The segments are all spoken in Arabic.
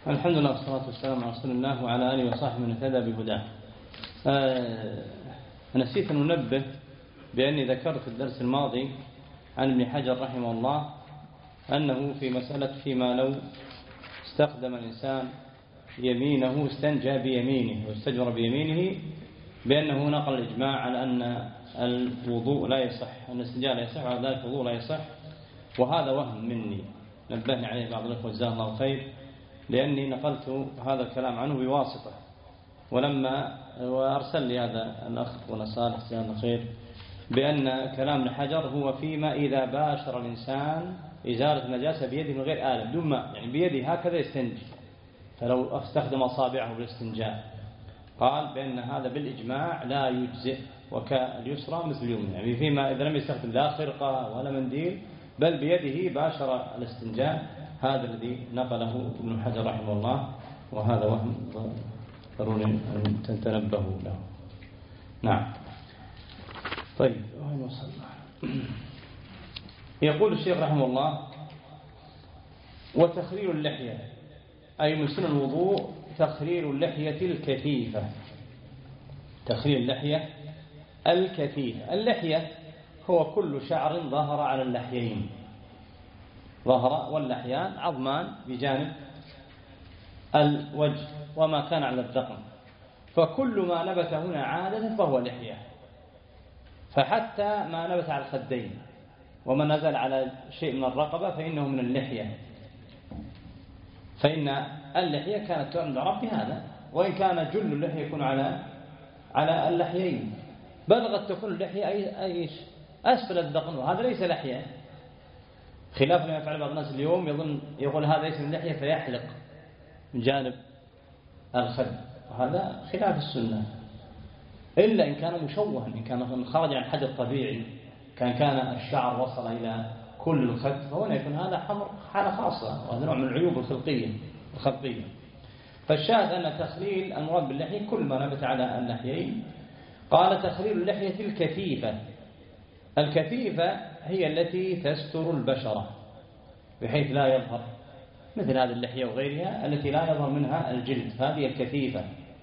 الحمد لله والصلاة والسلام على رسول الله وعلى آله وصحبه من اهتدى بهداه. نسيت أن أنبه بأني ذكرت في الدرس الماضي عن ابن حجر رحمه الله أنه في مسألة فيما لو استخدم الإنسان يمينه استنجى بيمينه واستجمر بيمينه، بأنه نقل الإجماع على أن الوضوء لا يصح، أن الاستنجاء لا يصح وعلى ذلك الوضوء لا يصح، وهذا وهم مني نبهني عليه بعض الأخوة جزاه الله خير، لأني نقلت هذا الكلام عنه بواسطة، ولما وأرسل لي هذا الأخ ونصالح جزاه الله خير بأن كلام ابن حجر هو فيما إذا باشر الإنسان إزالة النجاسة بيده من غير آلة بدون ماء، يعني بيده هكذا يستنجي، فلو استخدم أصابعه بالاستنجاء قال بأن هذا بالإجماع لا يجزئ، وكاليسرى مثل اليمنى، يعني فيما إذا لم يستخدم لا خرقة ولا منديل بل بيده باشر الاستنجاء، هذا الذي نقله ابن حجر رحمه الله، وهذا وهم ضروري أن تتنبهوا له. نعم. طيب وين وصلنا؟ يقول الشيخ رحمه الله: وتخرير اللحية، أي من سنن الوضوء تخرير اللحية الكثيفة. تخرير اللحية الكثيفة، اللحية هو كل شعر ظهر على اللحيين، ظهر واللحيان عظمان بجانب الوجه وما كان على الذقن، فكل ما نبت هنا عادة فهو لحية، فحتى ما نبت على الخدين وما نزل على شيء من الرقبة فإنه من اللحية، فإن اللحية كانت تعرف بهذا، وإن كان جل اللحية يكون على اللحيين، بل قد تكون اللحية أي أسفل الذقن، وهذا ليس لحية، خلاف ما يفعل بعض الناس اليوم يقول هذا ليس من لحية فيحلق من جانب الخد، وهذا خلاف السنة، إلا إن كان مشوها، إن كان خرج عن حد الطبيعي، كان الشعر وصل إلى كل الخد، فهنا يكون هذا حمر حالة خاصة، وهذا نوع من العيوب الخلقية. فالشاهد أن تخليل المراد باللحية كل ما نبت على اللحيين. قال: تخليل اللحية الكثيفة. الكثيفة هي التي تستر البشرة بحيث لا يظهر، مثل هذه اللحية وغيرها التي لا يظهر منها الجلد، هذه الكثيفة.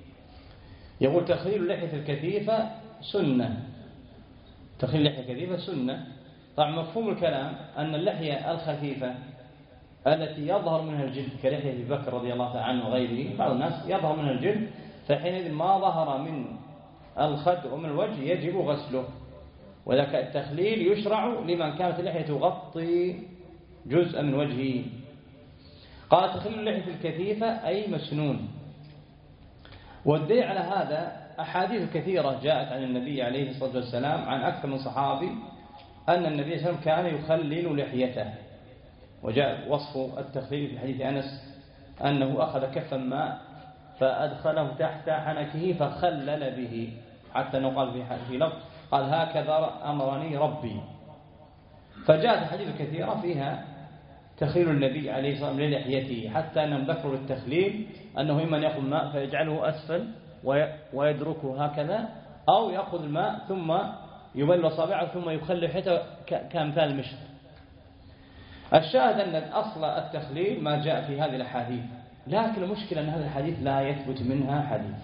يقول: تخليل اللحية الكثيفة سنة. تخليل اللحية الكثيفة سنة. طبعا مفهوم الكلام أن اللحية الخفيفة التي يظهر منها الجلد كلحية أبي بكر رضي الله عنه وغيره، بعض الناس يظهر منها الجلد، فحينئذ ما ظهر من الخد ومن الوجه يجب غسله، وذلك التخليل يشرع لمن كانت اللحية تغطي جزء من وجهه. قال: تخليل اللحية الكثيفة أي مسنون. والدليل على هذا أحاديث كثيرة جاءت عن النبي عليه الصلاة والسلام عن أكثر من صحابي أن النبي صلى الله عليه وسلم كان يخلل لحيته، وجاء وصف التخليل في حديث أنس أنه أخذ كفا ماء فأدخله تحت حنكه فخلل به، حتى أنه قال في لفظ قال: هكذا أمرني ربي. فجاءت حديث كثيرة فيها تخليل النبي عليه الصلاة والسلام للحيته، حتى أنهم ذكروا التخليل أنه إما أن يأخذ الماء فيجعله أسفل ويدركه هكذا، أو يأخذ الماء ثم يبل أصابعه ثم يخلل حتى كامثال المشط. الشاهد أن الأصل التخليل ما جاء في هذه الأحاديث، لكن المشكلة أن هذا الحديث لا يثبت منها حديث،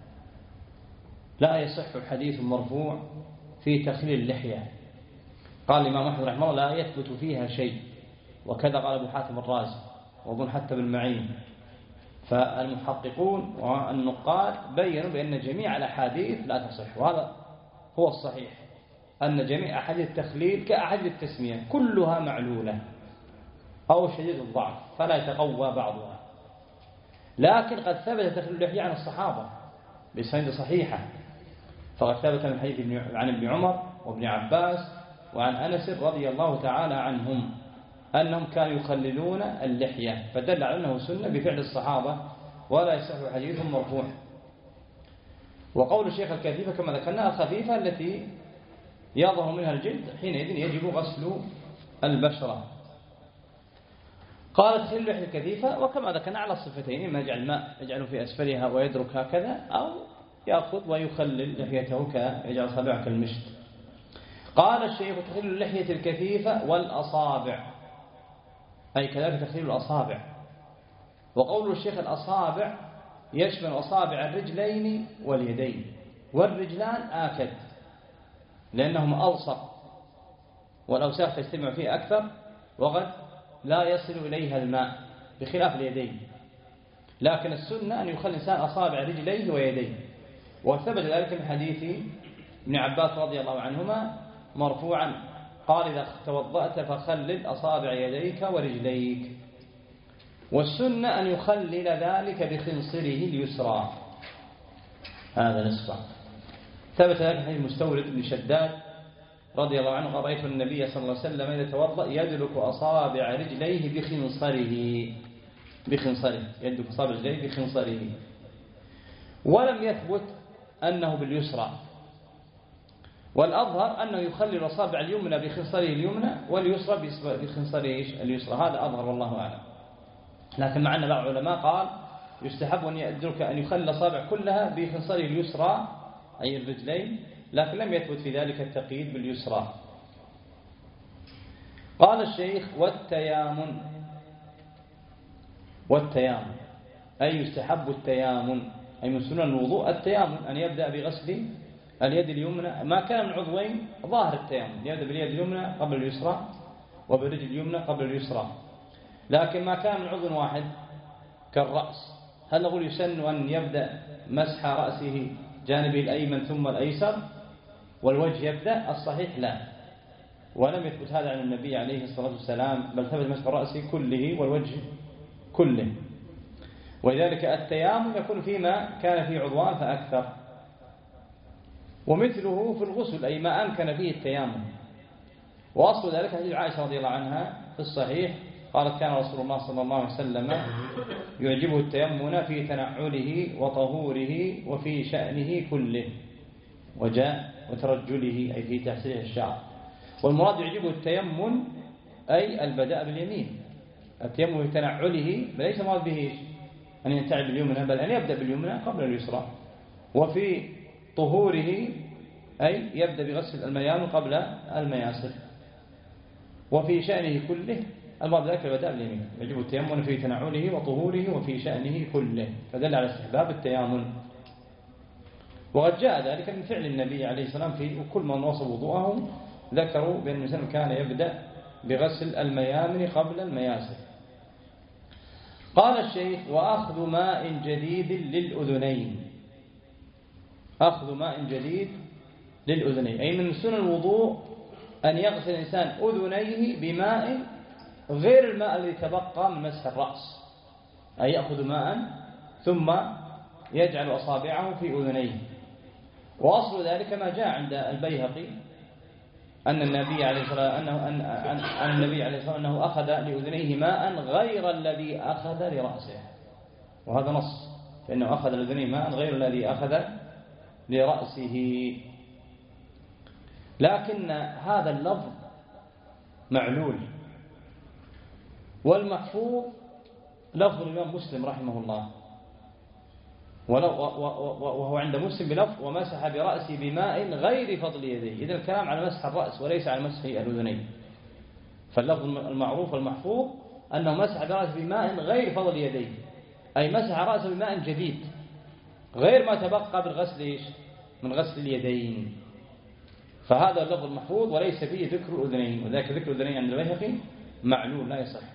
لا يصح حديث مرفوع في تخليل اللحية. قال الإمام أحمد رحمه الله: لا يثبت فيها شيء، وكذا قال أبو حاتم الرازي وأظن حتى بالمعين. فالمحققون والنقاد بيّنوا بأن جميع الأحاديث لا تصح، وهذا هو الصحيح، أن جميع أحاديث التخليل كأحاديث التسمية كلها معلولة أو شديد الضعف فلا يتقوى بعضها، لكن قد ثبت تخليل اللحية عن الصحابة بسند صحيحة، فقد ثبت من حديث عن ابن عمر وابن عباس وعن أنس رضي الله تعالى عنهم أنهم كانوا يخللون اللحية، فدل على أنه سنة بفعل الصحابة ولا يصح حديث مرفوع. وقول الشيخ الكثيفة كما ذكرنا الخفيفة التي يظهر منها الجلد، حينئذ يجب غسل البشرة. قال: تخليل اللحية الكثيفة، وكما ذكرنا على الصفتين، إما يجعل الماء يجعله في أسفلها ويدرك هكذا، أو يأخذ ويخلل لحيته يجعل أصابعه كالمشط. قال الشيخ: تخليل اللحية الكثيفة والأصابع، أي كذلك تخليل الأصابع، وقول الشيخ الأصابع يشمل أصابع الرجلين واليدين، والرجلان آكد لأنهما ألصق والأوساخ تجتمع فيه أكثر وقد لا يصل إليها الماء بخلاف اليدين. لكن السنة أن يخلي الإنسان أصابع رجليه ويديه، وثبت ذلك من حديث ابن عباس رضي الله عنهما مرفوعا قال إذا توضأت فخلل أصابع يديك ورجليك. والسنة أن يخلل ذلك بخنصره اليسرى، هذا نصفه. ثبت ذلك حديث المستورد بن شداد رضي الله عنه قال رأيت النبي صلى الله عليه وسلم إذا توضأ يدلك أصابع رجليه بخنصره يدلك أصابع رجليه بخنصره. ولم يثبت أنه باليسرى، والأظهر أنه يخلل أصابع اليمنى بخنصره اليمنى واليسرى بخنصره اليسرى، هذا أظهر والله أعلم. لكن مع أن بعض العلماء قال يستحب أن يخلل الأصابع كلها بخنصره اليسرى أي الرجلين، لكن لم يثبت في ذلك التقييد باليسرى. قال الشيخ والتيامن أي يستحب التيامن، أي من سنن الوضوء التيامن أن يبدأ بغسل اليد اليمنى ما كان من عضوين ظاهر التيامن، يبدأ باليد اليمنى قبل اليسرى وبالرجل اليمنى قبل اليسرى. لكن ما كان من عضو واحد كالرأس، هل نقول يسن أن يبدأ مسح رأسه جانبه الأيمن ثم الأيسر والوجه يبدأ؟ الصحيح لا، ولم يثبت هذا عن النبي عليه الصلاة والسلام، بل ثبت مسح رأسه كله والوجه كله. ولذلك التيامن يكون فيما كان فيه عضوان فأكثر. ومثله في الغسل أي ما أمكن فيه التيامن. وأصل ذلك حديث عائشة رضي الله عنها في الصحيح قالت كان رسول الله صلى الله عليه وسلم يعجبه التيمن في تنعله وطهوره وفي شأنه كله، وجاء وترجله أي في تحسينه الشعر. والمراد يعجبه التيمن أي البداء باليمين، التيمن في تنعله ليس مراد به أن ينتعل باليمنى، بل أن يبدأ باليمنى قبل اليسرى. وفي طهوره أي يبدأ بغسل الميامن قبل المياسر. وفي شأنه كله المراد ذلك البداء باليمين، يجب التيمن في تنعله وطهوره وفي شأنه كله، فدل على استحباب التيامن. وقد جاء ذلك من فعل النبي عليه السلام في كل من وصف وضوءه ذكروا بأن الإنسان كان يبدأ بغسل الميامن قبل المياسر. قال الشيخ وأخذ ماء جديد للأذنين، أخذ ماء جديد للأذنين أي من سنن الوضوء أن يغسل الإنسان أذنيه بماء غير الماء الذي تبقى من مسح الرأس، أي يأخذ ماء ثم يجعل أصابعه في أذنيه. وأصل ذلك ما جاء عند البيهقي أن النبي عليه الصلاة والسلام أنه أخذ لأذنيه ماء غير الذي أخذ لرأسه، وهذا نص، فإنه أخذ لأذنيه ماء غير الذي أخذ لرأسه. لكن هذا اللفظ معلول، والمحفوظ لفظ الإمام مسلم رحمه الله، وهو عند مسلم بلفظ ومسح برأسه بماء غير فضل يديه. إذن الكلام على مسح الرأس وليس على مسح الأذنين. فاللفظ المعروف والمحفوظ أنه مسح برأسه بماء غير فضل يديه، أي مسح رأسه بماء جديد غير ما تبقى بالغسل من غسل اليدين. فهذا اللفظ المحفوظ وليس فيه ذكر الأذنين، وذلك ذكر الأذنين عند البيهقي معلول لا يصح.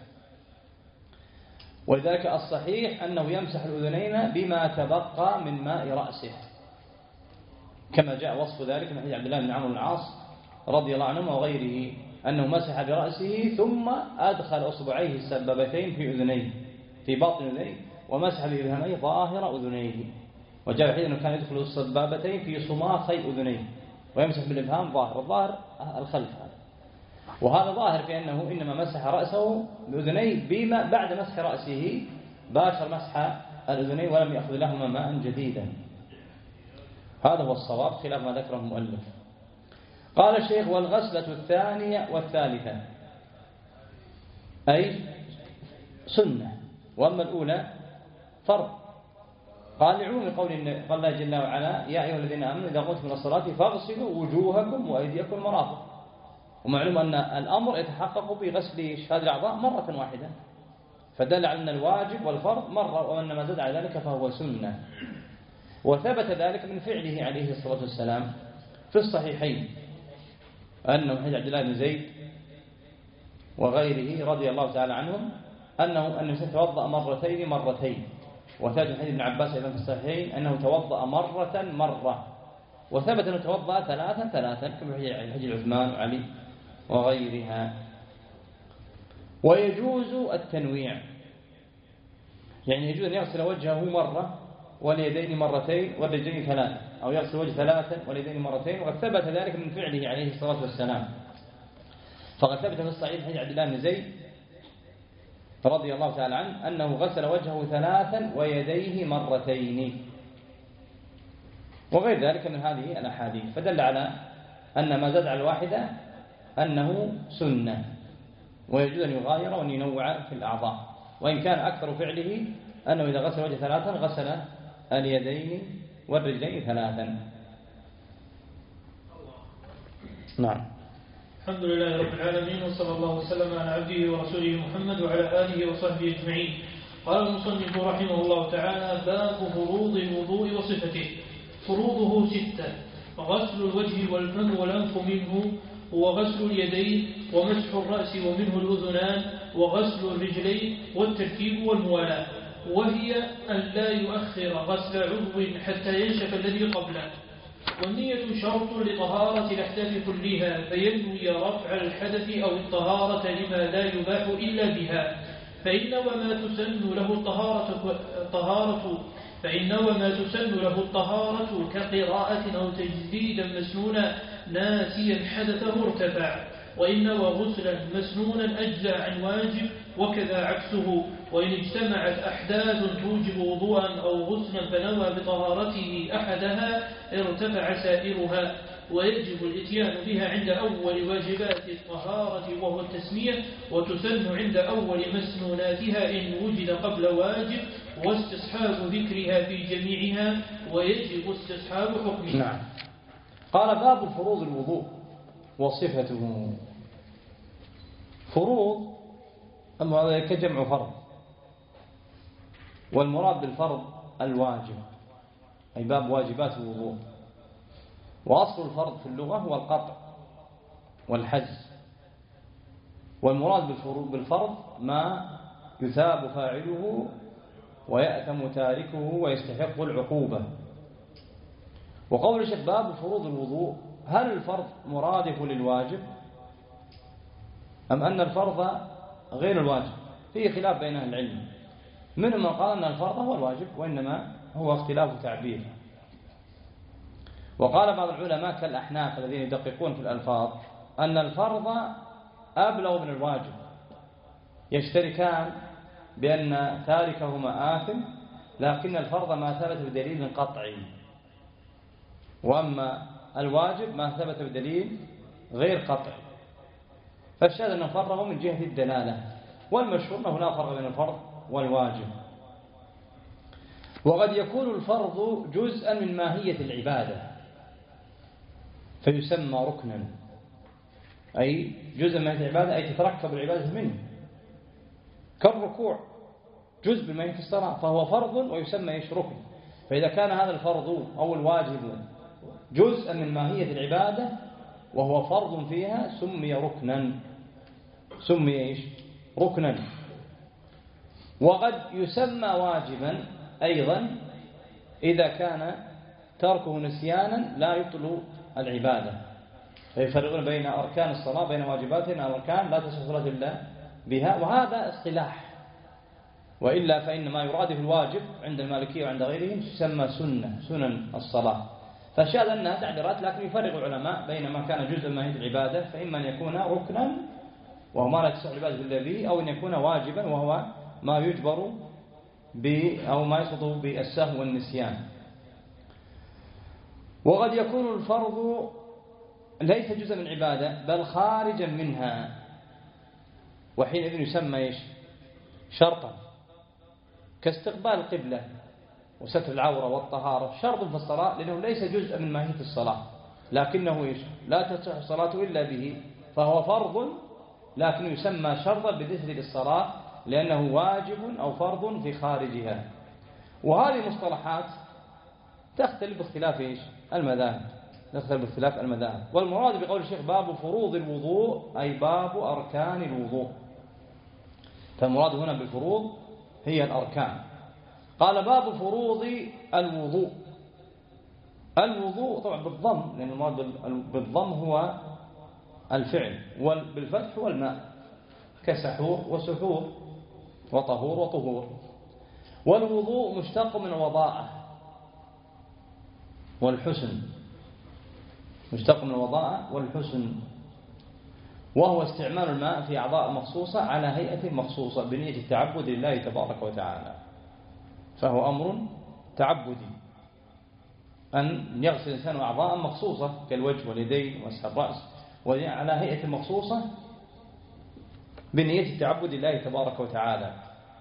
ولذلك الصحيح أنه يمسح الأذنين بما تبقى من ماء رأسه، كما جاء وصف ذلك من حديث عبد الله بن عمرو بن العاص رضي الله عنه وغيره أنه مسح برأسه ثم أدخل أصبعيه السبابتين في أذنيه في باطن أذنيه ومسح بإبهاميه ظاهر أذنيه. وجاء حديث أنه كان يدخل السبابتين في صماخي أذنيه ويمسح بالإبهام الظاهر الخلف، وهذا ظاهر في أنه إنما مسح رأسه بأذنيه بما بعد مسح رأسه باشر مسح الأذنين ولم يأخذ لهما ماء جديدا. هذا هو الصواب خلاف ما ذكره المؤلف. قال الشيخ والغسلة الثانية والثالثة أي سنة، وأما الأولى فرض. قال لعموم قول الله جل وعلا يا أيها الذين آمنوا إذا قمتم إلى الصلاة فاغسلوا وجوهكم وأيديكم المرافق. ومعلوم أن الأمر يتحقق بغسل هذه الأعضاء مرة واحدة، فدل على أن الواجب والفرض مرة، وأن ما زاد على ذلك فهو سنة. وثبت ذلك من فعله عليه الصلاة والسلام في الصحيحين، أنه حديث عبد الله بن زيد وغيره رضي الله تعالى عنهم أنه توضأ مرتين. وثبت من حديث ابن عباس أيضا في الصحيحين أنه توضأ مرة، وثبت أنه توضأ ثلاثا كما في حديث عثمان وعلي وغيرها. ويجوز التنويع، يعني يجوز أن يغسل وجهه مرة واليدين مرتين والرجلين ثلاثة، أو يغسل وجه ثلاثا واليدين مرتين، وقد ثبت ذلك من فعله عليه الصلاة والسلام. فقد ثبت في الصحيح حديث عبد الله بن زيد رضي الله تعالى عنه أنه غسل وجهه ثلاثا ويديه مرتين، وغير ذلك من هذه الأحاديث، فدل على أن ما زاد على الواحدة أنه سنة، ويجوز أن يغاير وأن ينوع في الأعضاء. وإن كان أكثر فعله أنه إذا غسل وجه ثلاثا غسل اليدين والرجلين ثلاثا. نعم. الحمد لله رب العالمين، وصلى الله وسلم على عبده ورسوله محمد وعلى آله وصحبه أجمعين. قال المصنف رحمه الله تعالى: باب فروض الوضوء وصفته. فروضه 6: غسل الوجه والفم والأنف منه، وغسل اليدين، ومسح الرأس ومنه الأذنان، وغسل الرجلين، والترتيب والموالاة. وهي أن لا يؤخر غسل عضو حتى ينشف الذي قبله. والنية شرط لطهارة الأحداث كلها، فينوي رفع الحدث أو الطهارة لما لا يباح إلا بها، فإن وما تسن له الطهارة كقراءة أو تجديدا مسنونا ناسيا حدثه ارتفع، وإن وغسلا مسنونا أجزى عن واجب، وكذا عكسه. وإن اجتمعت أحداث توجب وضوءا أو غسلا فنوى بطهارته أحدها ارتفع سائرها، ويجب الاتيان بها عند أول واجبات الطهارة وهو التسمية، وتسن عند أول مسنوناتها إن وجد قبل واجب، واستصحاب ذكرها في جميعها، ويجب استصحاب حكمها. نعم. قال: باب فروض الوضوء وصفته. فروض أما كجمع فرض، والمراد بالفرض الواجب، أي باب واجبات الوضوء. وأصل الفرض في اللغة هو القطع والحز، والمراد بالفرض ما يثاب فاعله ويأثم تاركه ويستحق العقوبة. وقول الشيخ باب فروض الوضوء، هل الفرض مرادف للواجب أم أن الفرض غير الواجب؟ فيه خلاف بين أهل العلم، منهم من قال أن الفرض هو الواجب، وإنما هو اختلاف تعبير. وقال بعض العلماء كالأحناف الذين يدققون في الألفاظ أن الفرض أبلغ من الواجب، يشتركان بأن تاركهما آثم، لكن الفرض ما ثبت بدليل قطعي، وأما الواجب ما ثبت بدليل غير قطعي. فالشاهد أن فرضه من جهة الدلالة، والمشهور أنه لا فرق بين الفرض والواجب. وقد يكون الفرض جزءا من ماهية العبادة فيسمى ركنا، أي جزء من ماهية العبادة، أي تتركب العبادة منه، كالركوع جزء من ماهية الصلاة، فهو فرض ويسمى ركن. فإذا كان هذا الفرض أو الواجب جزءا من ماهية العبادة وهو فرض فيها سمي ركنا، ركنا. وقد يسمى واجبا أيضا إذا كان تركه نسيانا لا يبطل العبادة، فيفرقون بين أركان الصلاة، بين واجباتنا أركان لا تصح الصلاة إلا بها، وهذا اصطلاح. وإلا فإن ما يراد في الواجب عند المالكية وعند غيرهم يسمى سنن الصلاة. فالشاهد أنها تعبيرات، لكن يفرق العلماء بين ما كان جزءا من ماهية العبادة، فإما أن يكون ركنا وهو ما لا تصح العبادة إلا به، أو أن يكون واجبا وهو ما يجبر أو ما يسقط بالسهو والنسيان. وقد يكون الفرض ليس جزءا من العبادة بل خارجا منها، وحينئذ يسمى شرطا، كاستقبال القبلة وستر العورة والطهارة، شرط في الصلاة لأنه ليس جزءا من ماهية الصلاة، لكنه لا تصح الصلاة إلا به، فهو فرض لكن يسمى شرطا بالنسبة للصلاة لأنه واجب أو فرض في خارجها. وهذه مصطلحات تختلف باختلاف إيش؟ المذاهب، تختلف باختلاف المذاهب. والمراد بقول الشيخ باب فروض الوضوء أي باب أركان الوضوء، فالمراد هنا بالفروض هي الأركان. قال باب فروض الوضوء. الوضوء طبعا بالضم، لأن المراد بالضم هو الفعل، وبالفتح هو الماء، كسحور وسحور وطهور وطهور. والوضوء مشتق من الوضاءة والحسن، مشتق من الوضاءة والحسن، وهو استعمال الماء في أعضاء مخصوصة على هيئة مخصوصة بنية التعبد لله تبارك وتعالى، فهو أمر تعبدي أن يغسل الإنسان أعضاء مخصوصة كالوجه واليدين ومسح الرأس على هيئة مخصوصة بنية التعبد لله تبارك وتعالى.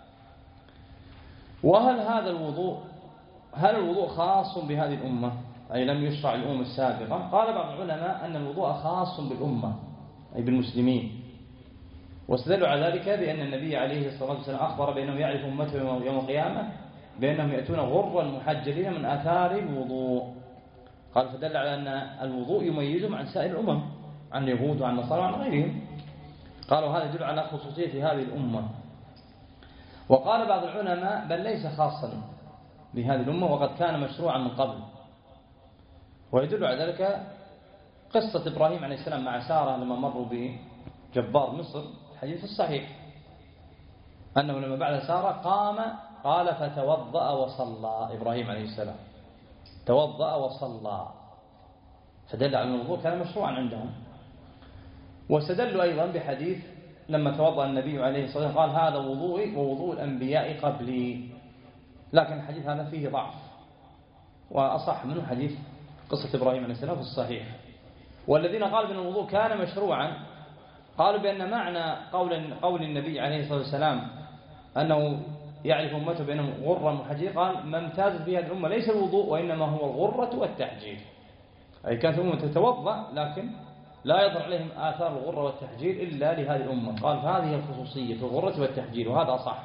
وهل هذا الوضوء، هل الوضوء خاص بهذه الأمة أي لم يشرع الأمم السابقة؟ قال بعض العلماء أن الوضوء خاص بالأمة أي بالمسلمين، واستدلوا على ذلك بأن النبي عليه الصلاة والسلام أخبر بأنه يعرف أمته يوم القيامة بأنهم يأتون غرا محجلين من آثار الوضوء. قال فدل على أن الوضوء يميزهم عن سائر الأمم، عن اليهود وعن النصارى وعن غيرهم. قالوا هذا يدل على خصوصية هذه الأمة. وقال بعض العلماء بل ليس خاصا بهذه الأمة وقد كان مشروعا من قبل، ويدل على ذلك قصة إبراهيم عليه السلام مع سارة لما مروا بجبار مصر، الحديث الصحيح أنه لما بعد سارة قال فتوضأ وصلى إبراهيم عليه السلام، توضأ وصلى، فدل على أن الوضوء كان مشروعا عندهم. واستدلوا أيضا بحديث لما توضأ النبي عليه الصلاة والسلام قال هذا وضوئي ووضوء الأنبياء قبلي، لكن الحديث هذا فيه ضعف، وأصح منه حديث قصة إبراهيم عليه السلام في الصحيح. والذين قالوا بأن الوضوء كان مشروعا قالوا بأن معنى قول النبي عليه الصلاة والسلام أنه يعرف أمته بأنهم غرة محجلين، قال ما امتازت بها الأمة ليس الوضوء وإنما هو الغرة والتحجيل، أي كانت الأمة تتوضأ لكن لا يظهر عليهم آثار الغرة والتحجيل إلا لهذه الأمة. قال فهذه الخصوصية في الغرة والتحجيل، وهذا صح.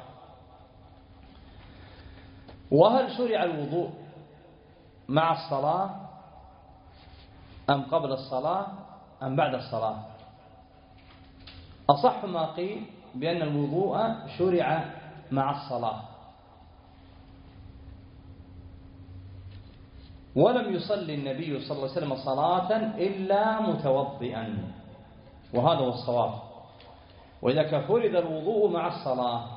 وهل شرع الوضوء مع الصلاة أم قبل الصلاة أم بعد الصلاة؟ أصح ما قيل بأن الوضوء شرع مع الصلاة، ولم يصلي النبي صلى الله عليه وسلم صلاة إلا متوضئا، وهذا هو الصواب. وإذا فرض الوضوء مع الصلاة،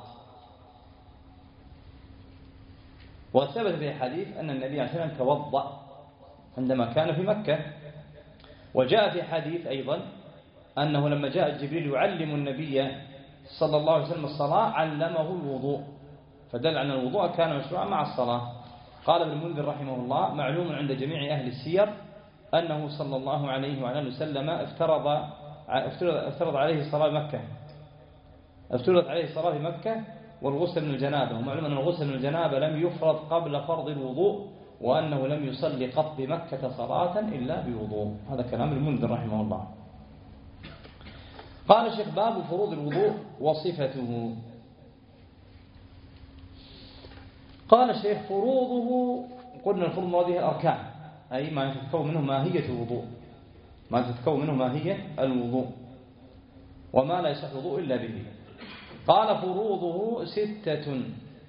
وثبت في حديث أن النبي عليه الصلاة والسلام توضأ عندما كان في مكة. وجاء في حديث أيضا أنه لما جاء جبريل يعلم النبي صلى الله عليه وسلم الصلاة علمه الوضوء، فدل أن الوضوء كان مشروعا مع الصلاة. قال ابن المنذر رحمه الله معلوم عند جميع أهل السير أنه صلى الله عليه وعلى وسلم افترض عليه الصلاة بمكة، افترضت عليه الصلاة في مكة والغسل من الجنابة. ومعلوم أن الغسل من الجنابة لم يفرض قبل فرض الوضوء، وأنه لم يصلي قط بمكة صلاة إلا بوضوء. هذا كلام المنذر رحمه الله. قال الشيخ باب فروض الوضوء وصفته. قال الشيخ فروضه، قلنا الفروض مرادها الأركان، أي ما تتكون منه ماهية الوضوء، ما تتكون منه ماهية الوضوء وما لا يصح الوضوء إلا به. قال فروضه 6: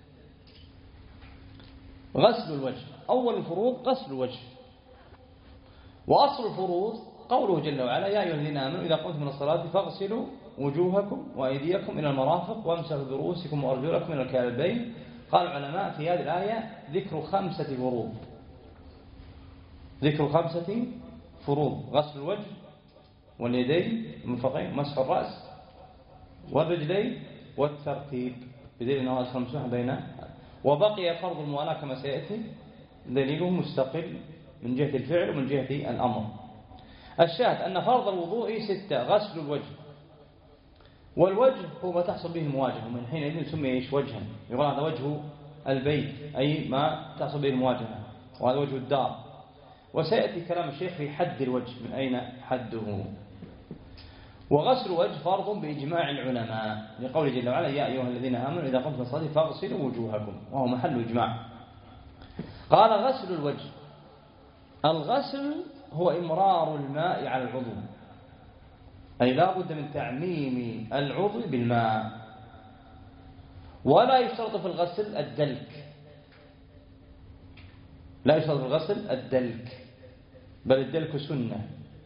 غسل الوجه. أول الفروض غسل الوجه. وأصل الفروض قوله جل وعلا يا أيها الذين آمنوا إذا قمتم من الصلاة فاغسلوا وجوهكم وأيديكم إلى المرافق وامسحوا برؤوسكم وأرجلكم إلى الكعبين. قال العلماء في هذه الآية ذكر 5 فروض، ذكر 5 فروض: غسل الوجه واليدين المرفقين ومسح الرأس والرجلين والترتيب، بدليل أنه أدخل مسوح بين. وبقي فرض الموالاة كما سيأتي دليله مستقل من جهة الفعل ومن جهة الأمر. الشاهد أن فرض الوضوء 6: غسل الوجه. والوجه هو ما تحصل به المواجهة، ومن حينئذ سمي وجها، يقول هذا وجه البيت أي ما تحصل به المواجهة، وهذا وجه الدار. وسيأتي كلام الشيخ في حد الوجه، من أين حده. وغسل الوجه فرض بإجماع العلماء لقوله جل وعلا يا أيها الذين آمنوا إذا قمتم الصلاة فاغسلوا وجوهكم، وهو محل إجماع. قال غسل الوجه، الغسل هو إمرار الماء على العضو، أي لا بد من تعميم العضو بالماء، ولا يشترط في الغسل الدلك، لا يشترط في الغسل الدلك، بل الدلك سنة،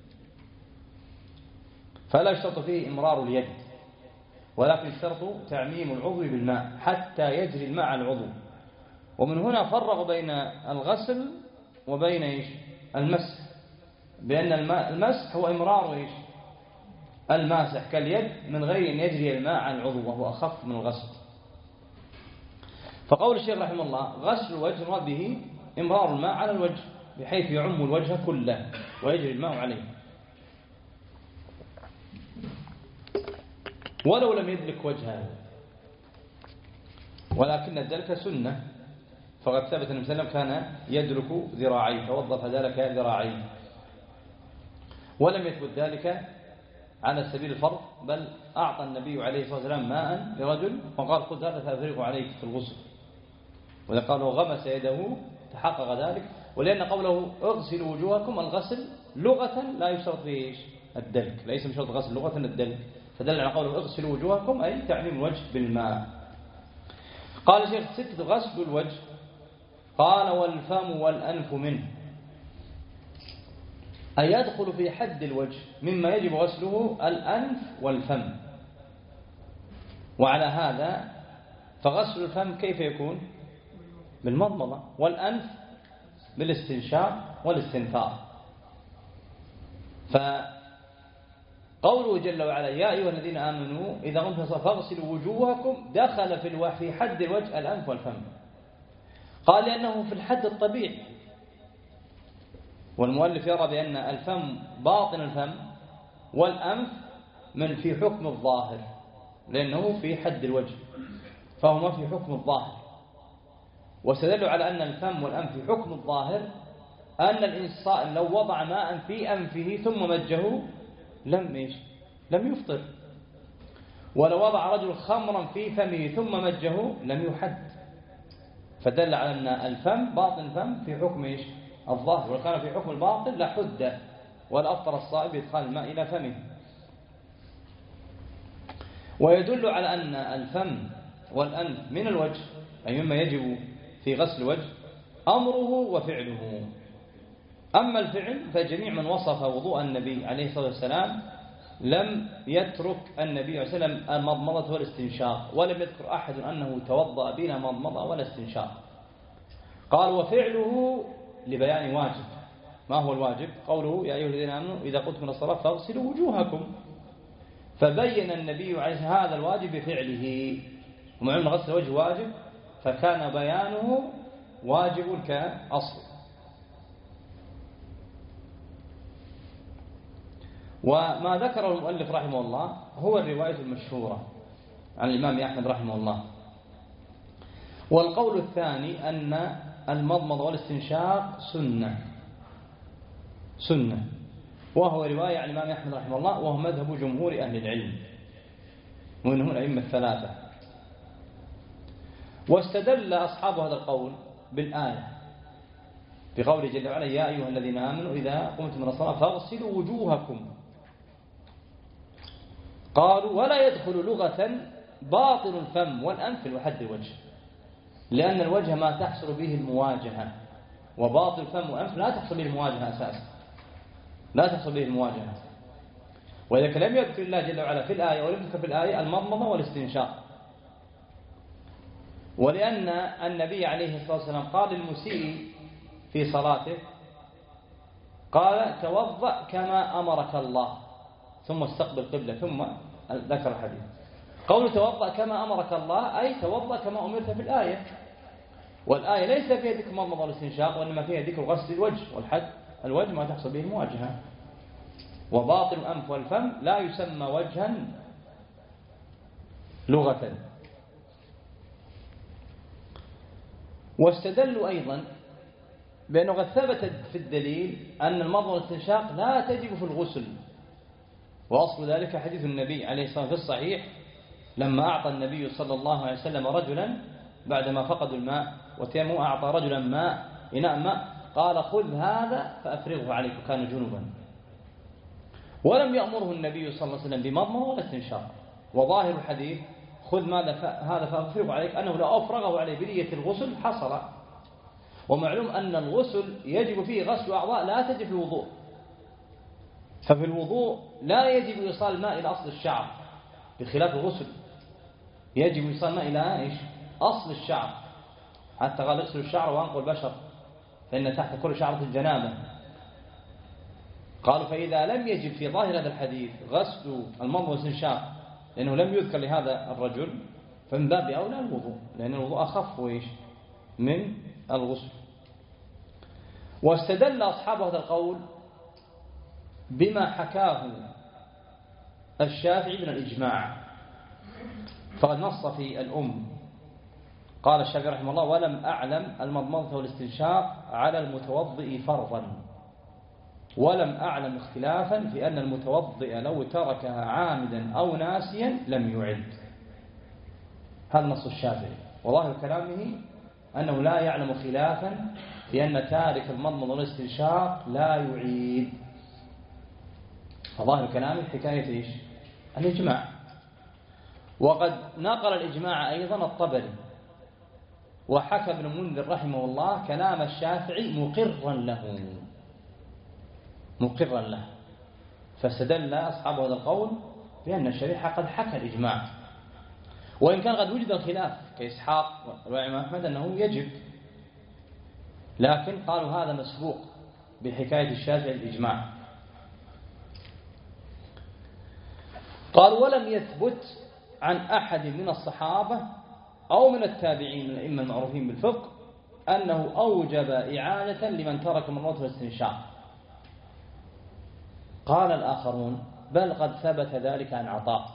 فلا يشترط فيه إمرار اليد، ولكن يشترط تعميم العضو بالماء حتى يجري الماء على العضو. ومن هنا فرق بين الغسل وبين المسح، بأن المسح هو إمرار الماسح كاليد من غير أن يجري الماء على العضو، وهو أخف من الغسل. فقول الشيخ رحمه الله غسل الوجه مراد به إمرار الماء على الوجه بحيث يعم الوجه كله ويجري الماء عليه، ولو لم يدلك وجهه، ولكن الدلك سنة، فقد ثبت أن النبي كان يدلك ذراعيه، توضأ فدلك ذراعيه، ولم يثبت ذلك على سبيل الفرض، بل أعطى النبي عليه الصلاة والسلام ماء لرجل وقال خذ هذا فأفرغ عليك في الغسل، وإذا قالوا غمس يده تحقق ذلك. ولأن قوله اغسلوا وجوهكم، الغسل لغة لا يشترط فيه الدلك، ليس من شرط غسل لغة الدلك، فدل على قوله اغسلوا وجوهكم أي تعميم الوجه بالماء. قال الشيخ 6 غسل الوجه، قال والفم والأنف منه، أي يدخل في حد الوجه مما يجب غسله الأنف والفم. وعلى هذا فغسل الفم كيف يكون؟ بالمضمضة، والأنف بالاستنشاق والاستنثار. فقوله جل وعلا يا أيها الذين آمنوا إذا قمتم فاغسلوا وجوهكم دخل في حد الوجه الأنف والفم، قال لأنه في الحد الطبيعي، والمؤلف يرى بأن الفم باطن الفم والأنف من في حكم الظاهر، لأنه في حد الوجه فهما في حكم الظاهر. واستدلوا على أن الفم والأنف في حكم الظاهر أن الإنسان لو وضع ماء في أنفه ثم مجه لم يفطر، ولو وضع رجل خمرا في فمه ثم مجه لم يحد، فدل على أن الفم باطن الفم في حكم الظاهر، وكان في حكم الباطن لحد ولا أفطر الصائم بإدخال الماء إلى فمه. ويدل على أن الفم والأنف من الوجه، أي مما يجب في غسل الوجه أمره وفعله. أما الفعل فجميع من وصف وضوء النبي عليه الصلاة والسلام لم يترك النبي عليه الصلاة والسلام المضمضة والاستنشاق، ولم يذكر أحد أنه توضأ بلا مضمضة ولا استنشاق. قال وفعله لبيان واجب. ما هو الواجب؟ قوله يا أيها الذين آمنوا إذا قمتم إلى الصلاة فاغسلوا وجوهكم، فبين النبي عليه هذا الواجب بفعله، ومع أن غسل الوجه واجب فكان بيانه واجب كأصل. وما ذكره المؤلف رحمه الله هو الرواية المشهورة عن الإمام أحمد رحمه الله. والقول الثاني أن المضمضة والاستنشاق سنة، وهو رواية عن الإمام أحمد رحمه الله، وهو مذهب جمهور أهل العلم ومنهم الأئمة الثلاثة. واستدل أصحاب هذا القول بالآية بقوله جل وعلا يا أيها الذين آمنوا إذا قمتم إلى الصلاة فاغسلوا وجوهكم، قالوا ولا يدخل لغة باطن الفم والأنف لحد الوجه، لأن الوجه ما تحصل به المواجهة، وباطن الفم والأنف لا تحصل به المواجهة أساسا، لا تحصل به المواجهة. وإذا لم يذكر الله جل وعلا في الآية ولم يذكر في الآية المضمضة والاستنشاق، ولأن النبي عليه الصلاة والسلام قال للمسيء في صلاته قال توضأ كما أمرك الله ثم استقبل قبلة، ثم ذكر الحديث. قول توضأ كما أمرك الله أي توضأ كما أمرت في الآية، والآية ليس فيها ذكر المضمضة والاستنشاق، وإنما فيها ذكر غسل الوجه، والحد الوجه ما تحصل به المواجهة، وباطن الأنف والفم لا يسمى وجها لغة. واستدلوا أيضا بأنه قد ثبت في الدليل أن المضمضة والاستنشاق لا تجب في الغسل، وأصل ذلك حديث النبي عليه الصلاة والسلام في الصحيح لما أعطى النبي صلى الله عليه وسلم رجلا بعدما فقدوا الماء وتيموا، أعطى رجلا ماء إناء ماء، قال خذ هذا فأفرغه عليك، وكان جنوبا. ولم يأمره النبي صلى الله عليه وسلم بمضمضة ولا استنشاق. وظاهر الحديث خذ هذا فأفرغه عليك أنه لو أفرغه عليه بنية الغسل حصل. ومعلوم أن الغسل يجب فيه غسل أعضاء لا تجب في الوضوء. ففي الوضوء لا يجب إيصال الماء إلى أصل الشعر بخلاف الغسل، يجب إيصال الماء إلى إيش؟ أصل الشعر. حتى قال اغسلوا الشعر وأنقوا البشر فإن تحت كل شعرة الجنابة. قالوا فإذا لم يجب في ظاهر هذا الحديث غسل المضمضة والاستنشاق لأنه لم يذكر لهذا الرجل، فمن باب أولى الوضوء، لأن الوضوء أخف وإيش من الغسل. واستدل أصحاب هذا القول بما حكاه الشافعي من الإجماع، فقد نص في الأم قال الشافعي رحمه الله ولم أعلم المضمضة والاستنشاق على المتوضئ فرضا، ولم أعلم اختلافا في أن المتوضئ لو تركها عامدا أو ناسيا لم يعد. هذا نص الشافعي، وظاهر كلامه أنه لا يعلم خلافا في أن تارك المضمضة والاستنشاق لا يعيد. فظاهر كلامه حكاية إيش؟ الإجماع. وقد نقل الإجماع أيضا الطبري، وحكى ابن المنذر رحمه الله كلام الشافعي مقرا له، فاستدل أصحاب هذا القول بأن الشريعة قد حكى الإجماع، وإن كان قد وجد الخلاف كإسحاق والإمام أحمد أنه يجب، لكن قالوا هذا مسبوق بحكاية الشافعي الإجماع. قالوا ولم يثبت عن أحد من الصحابة أو من التابعين من الأئمة المعروفين بالفقه أنه أوجب إعادة لمن ترك المضمضة والاستنشاق. قال الآخرون بل قد ثبت ذلك عن عطاء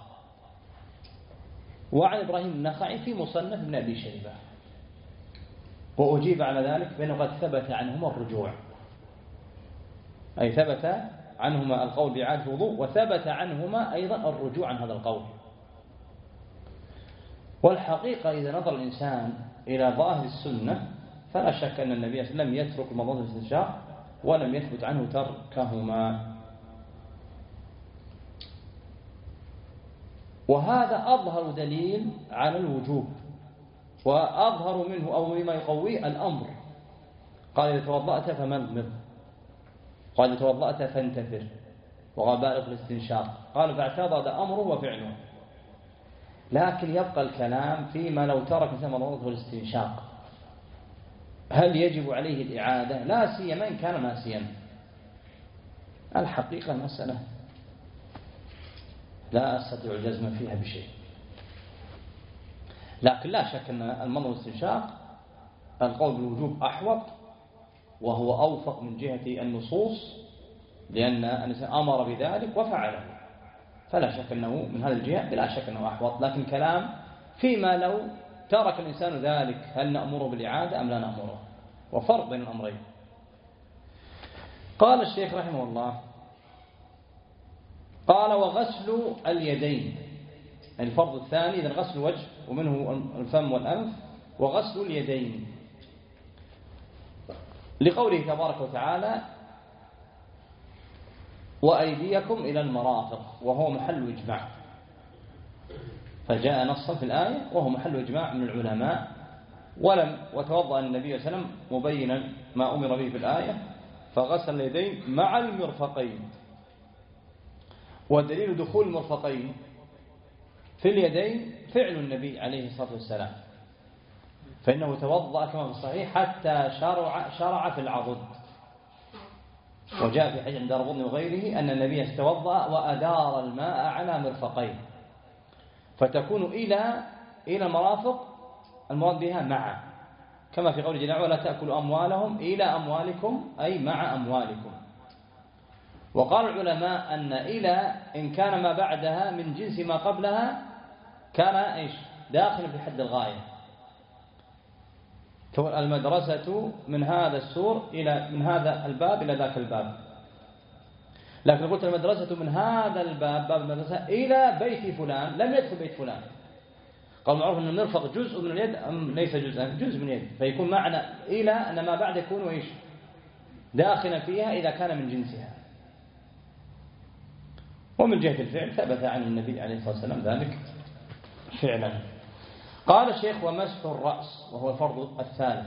وعن إبراهيم النخعي في مصنف ابن أبي شيبة، وأجيب على ذلك بأنه قد ثبت عنهما الرجوع، أي ثبت عنهما القول بإعادة الوضوء، وثبت عنهما أيضا الرجوع عن هذا القول. والحقيقة إذا نظر الإنسان إلى ظاهر السنة فلا شك أن النبي صلى الله عليه وسلم يترك المضمضة والاستنشاق ولم يثبت عنه تركهما. وهذا أظهر دليل على الوجوب، وأظهر منه أو مما يقويه الأمر. قال إذا توضأت فمضمض، قال إذا توضأت فانتثر، وقال بالغ الاستنشاق، قال فاعتضد أمره وفعله. لكن يبقى الكلام فيما لو ترك المضمضة والاستنشاق هل يجب عليه الإعادة، لا سيما إن كان ناسيا. الحقيقة المسألة لا أستطيع الجزم فيها بشيء، لكن لا شك أن المضمضة والاستنشاق القول بالوجوب أحوط وهو أوفق من جهة النصوص، لأن الإنسان أمر بذلك وفعله، فلا شك أنه من هذه الجهة بلا شك أنه أحوط. لكن كلام فيما لو ترك الإنسان ذلك هل نأمره بالإعادة أم لا نأمره، وفرق بين الأمرين. قال الشيخ رحمه الله قال وغسل اليدين، الفرض الثاني إذن غسل الوجه ومنه الفم والأنف، وغسل اليدين لقوله تبارك وتعالى وأيديكم إلى المرافق، وهو محل إجماع، فجاء نصا في الآية وهو محل إجماع من العلماء. وتوضأ النبي صلى الله عليه وسلم مبينا ما أمر به في الآية فغسل اليدين مع المرفقين. ودليل دخول المرفقين في اليدين فعل النبي عليه الصلاة والسلام، فإنه توضأ كما في الصحيح حتى شرع في العضد. وجاء في حديث عند دارقطني وغيره أن النبي توضأ وأدار الماء على مرفقين، فتكون إلى المرافق المراد بها مع، كما في قول جل وعلا لا تأكلوا أموالهم إلى أموالكم أي مع أموالكم. وقال العلماء أن إلى إن كان ما بعدها من جنس ما قبلها كان إيش داخل في حد الغاية. المدرسة من هذا السور إلى من هذا الباب إلى ذاك الباب. لكن قلت المدرسة من هذا الباب باب المدرسة إلى بيت فلان لم يدخل بيت فلان. قال معروف أن المرفق جزء من اليد أم ليس جزءا؟ جزء من اليد، فيكون معنى إلى أن ما بعد يكون إيش؟ داخلا فيها إذا كان من جنسها. ومن جهة الفعل ثبت عن النبي عليه الصلاة والسلام ذلك فعلا. قال الشيخ: ومسح الرأس، وهو الفرض الثالث.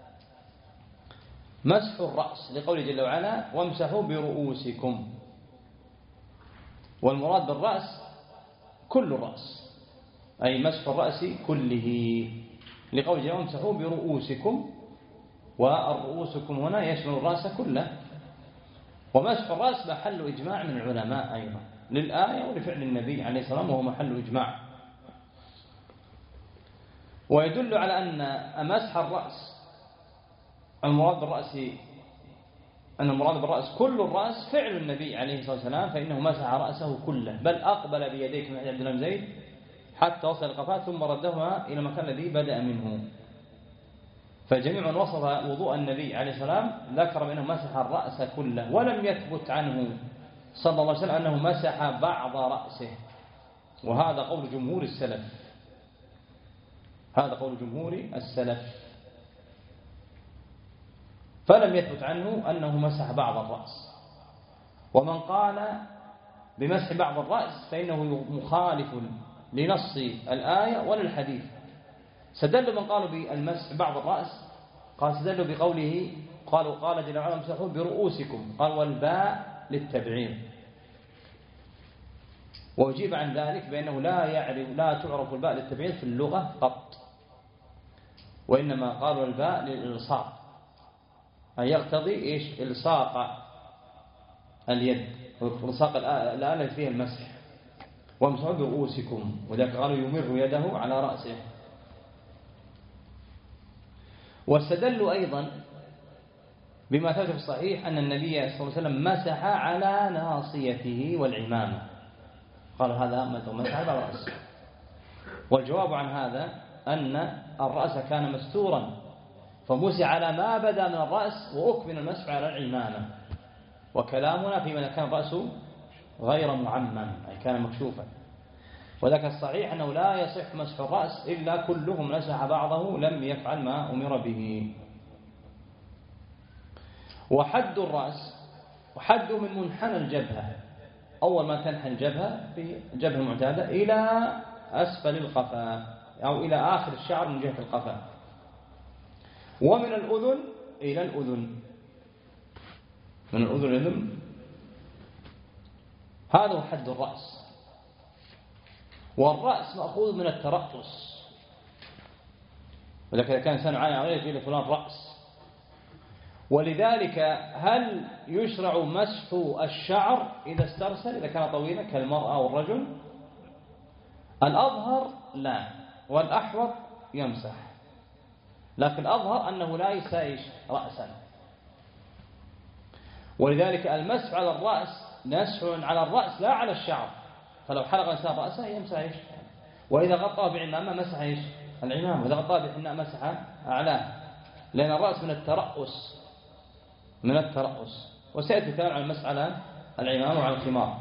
مسح الرأس لقوله جل وعلا: وامسحوا برؤوسكم. والمراد بالرأس كل الرأس، أي مسح الرأس كله، لقوله جل وعلا: وامسحوا برؤوسكم. والرؤوسكم هنا يشمل الرأس كله. ومسح الرأس محل إجماع من العلماء أيضا للآية ولفعل النبي عليه الصلاة والسلام، وهو محل إجماع. ويدل على أن مسح الرأس المراد بالرأس كل الرأس فعل النبي عليه الصلاة والسلام، فإنه مسح رأسه كله، بل أقبل بيديه من عبد الله بن زيد حتى وصل القفاء ثم ردهما إلى المكان الذي بدأ منه. فجميع من وصف وضوء النبي عليه السلام ذكر بأنه مسح الرأس كله، ولم يثبت عنه صلى الله عليه وسلم أنه مسح بعض رأسه، وهذا قول جمهور السلف. هذا قول جمهور السلف، فلم يثبت عنه أنه مسح بعض الرأس. ومن قال بمسح بعض الرأس فإنه مخالف لنص الآية ولا الحديث. استدل من قالوا بالمسح بعض الرأس، قال استدلوا بقوله قال جل وعلا: امسحوا برؤوسكم، قال والباء للتبعير. وأجيب عن ذلك بأنه لا تعرف الباء للتبعير في اللغة قط، وإنما قالوا الباء للإلصاق، أي يقتضي إيش؟ إلصاق اليد، إلصاق الآلة فيها المسح. وامسحوا برؤوسكم، وذلك قالوا يمر يده على رأسه. واستدلوا أيضا بما ثبت في الصحيح أن النبي صلى الله عليه وسلم مسح على ناصيته والعمامة، قال هذا مسح على الرأس. والجواب عن هذا أن الرأس كان مستورا، فمسح على ما بدا من الرأس، وأكمل المسح على العمامة. وكلامنا في من كان الرأس غير معمم، أي كان مكشوفا. وذلك الصحيح أنه لا يصح مسح الرأس إلا كله مسح بعضه لم يفعل ما أمر به. وحد الرأس وحده من منحنى الجبهة، أول ما تنحنى الجبهة في الجبهة المعتادة إلى أسفل القفا، أو إلى آخر الشعر من جهة القفا، ومن الأذن إلى الأذن، من الأذن إلى الأذن، هذا هو حد الرأس. والرأس مأخوذ من الترأس، ولكن إذا كان إنسان عالي عليه يقول فلان رأس. ولذلك هل يشرع مسح الشعر إذا استرسل إذا كان طويلا كالمرأة والرجل؟ الأظهر لا، والأحوط يمسح، لكن الأظهر أنه لا يسايش رأسا. ولذلك المسح على الرأس مسح على الرأس لا على الشعر، فلو حلق الإنسان رأسه يمسح إيش؟ وإذا غطاه بعمامة مسح إيش؟ العمامة. وإذا غطاه بحناء مسح أعلاه، لأن الرأس من الترأس، من الترأس. وسيأتي الكلام عن المسح على العمامة وعلى الخمار.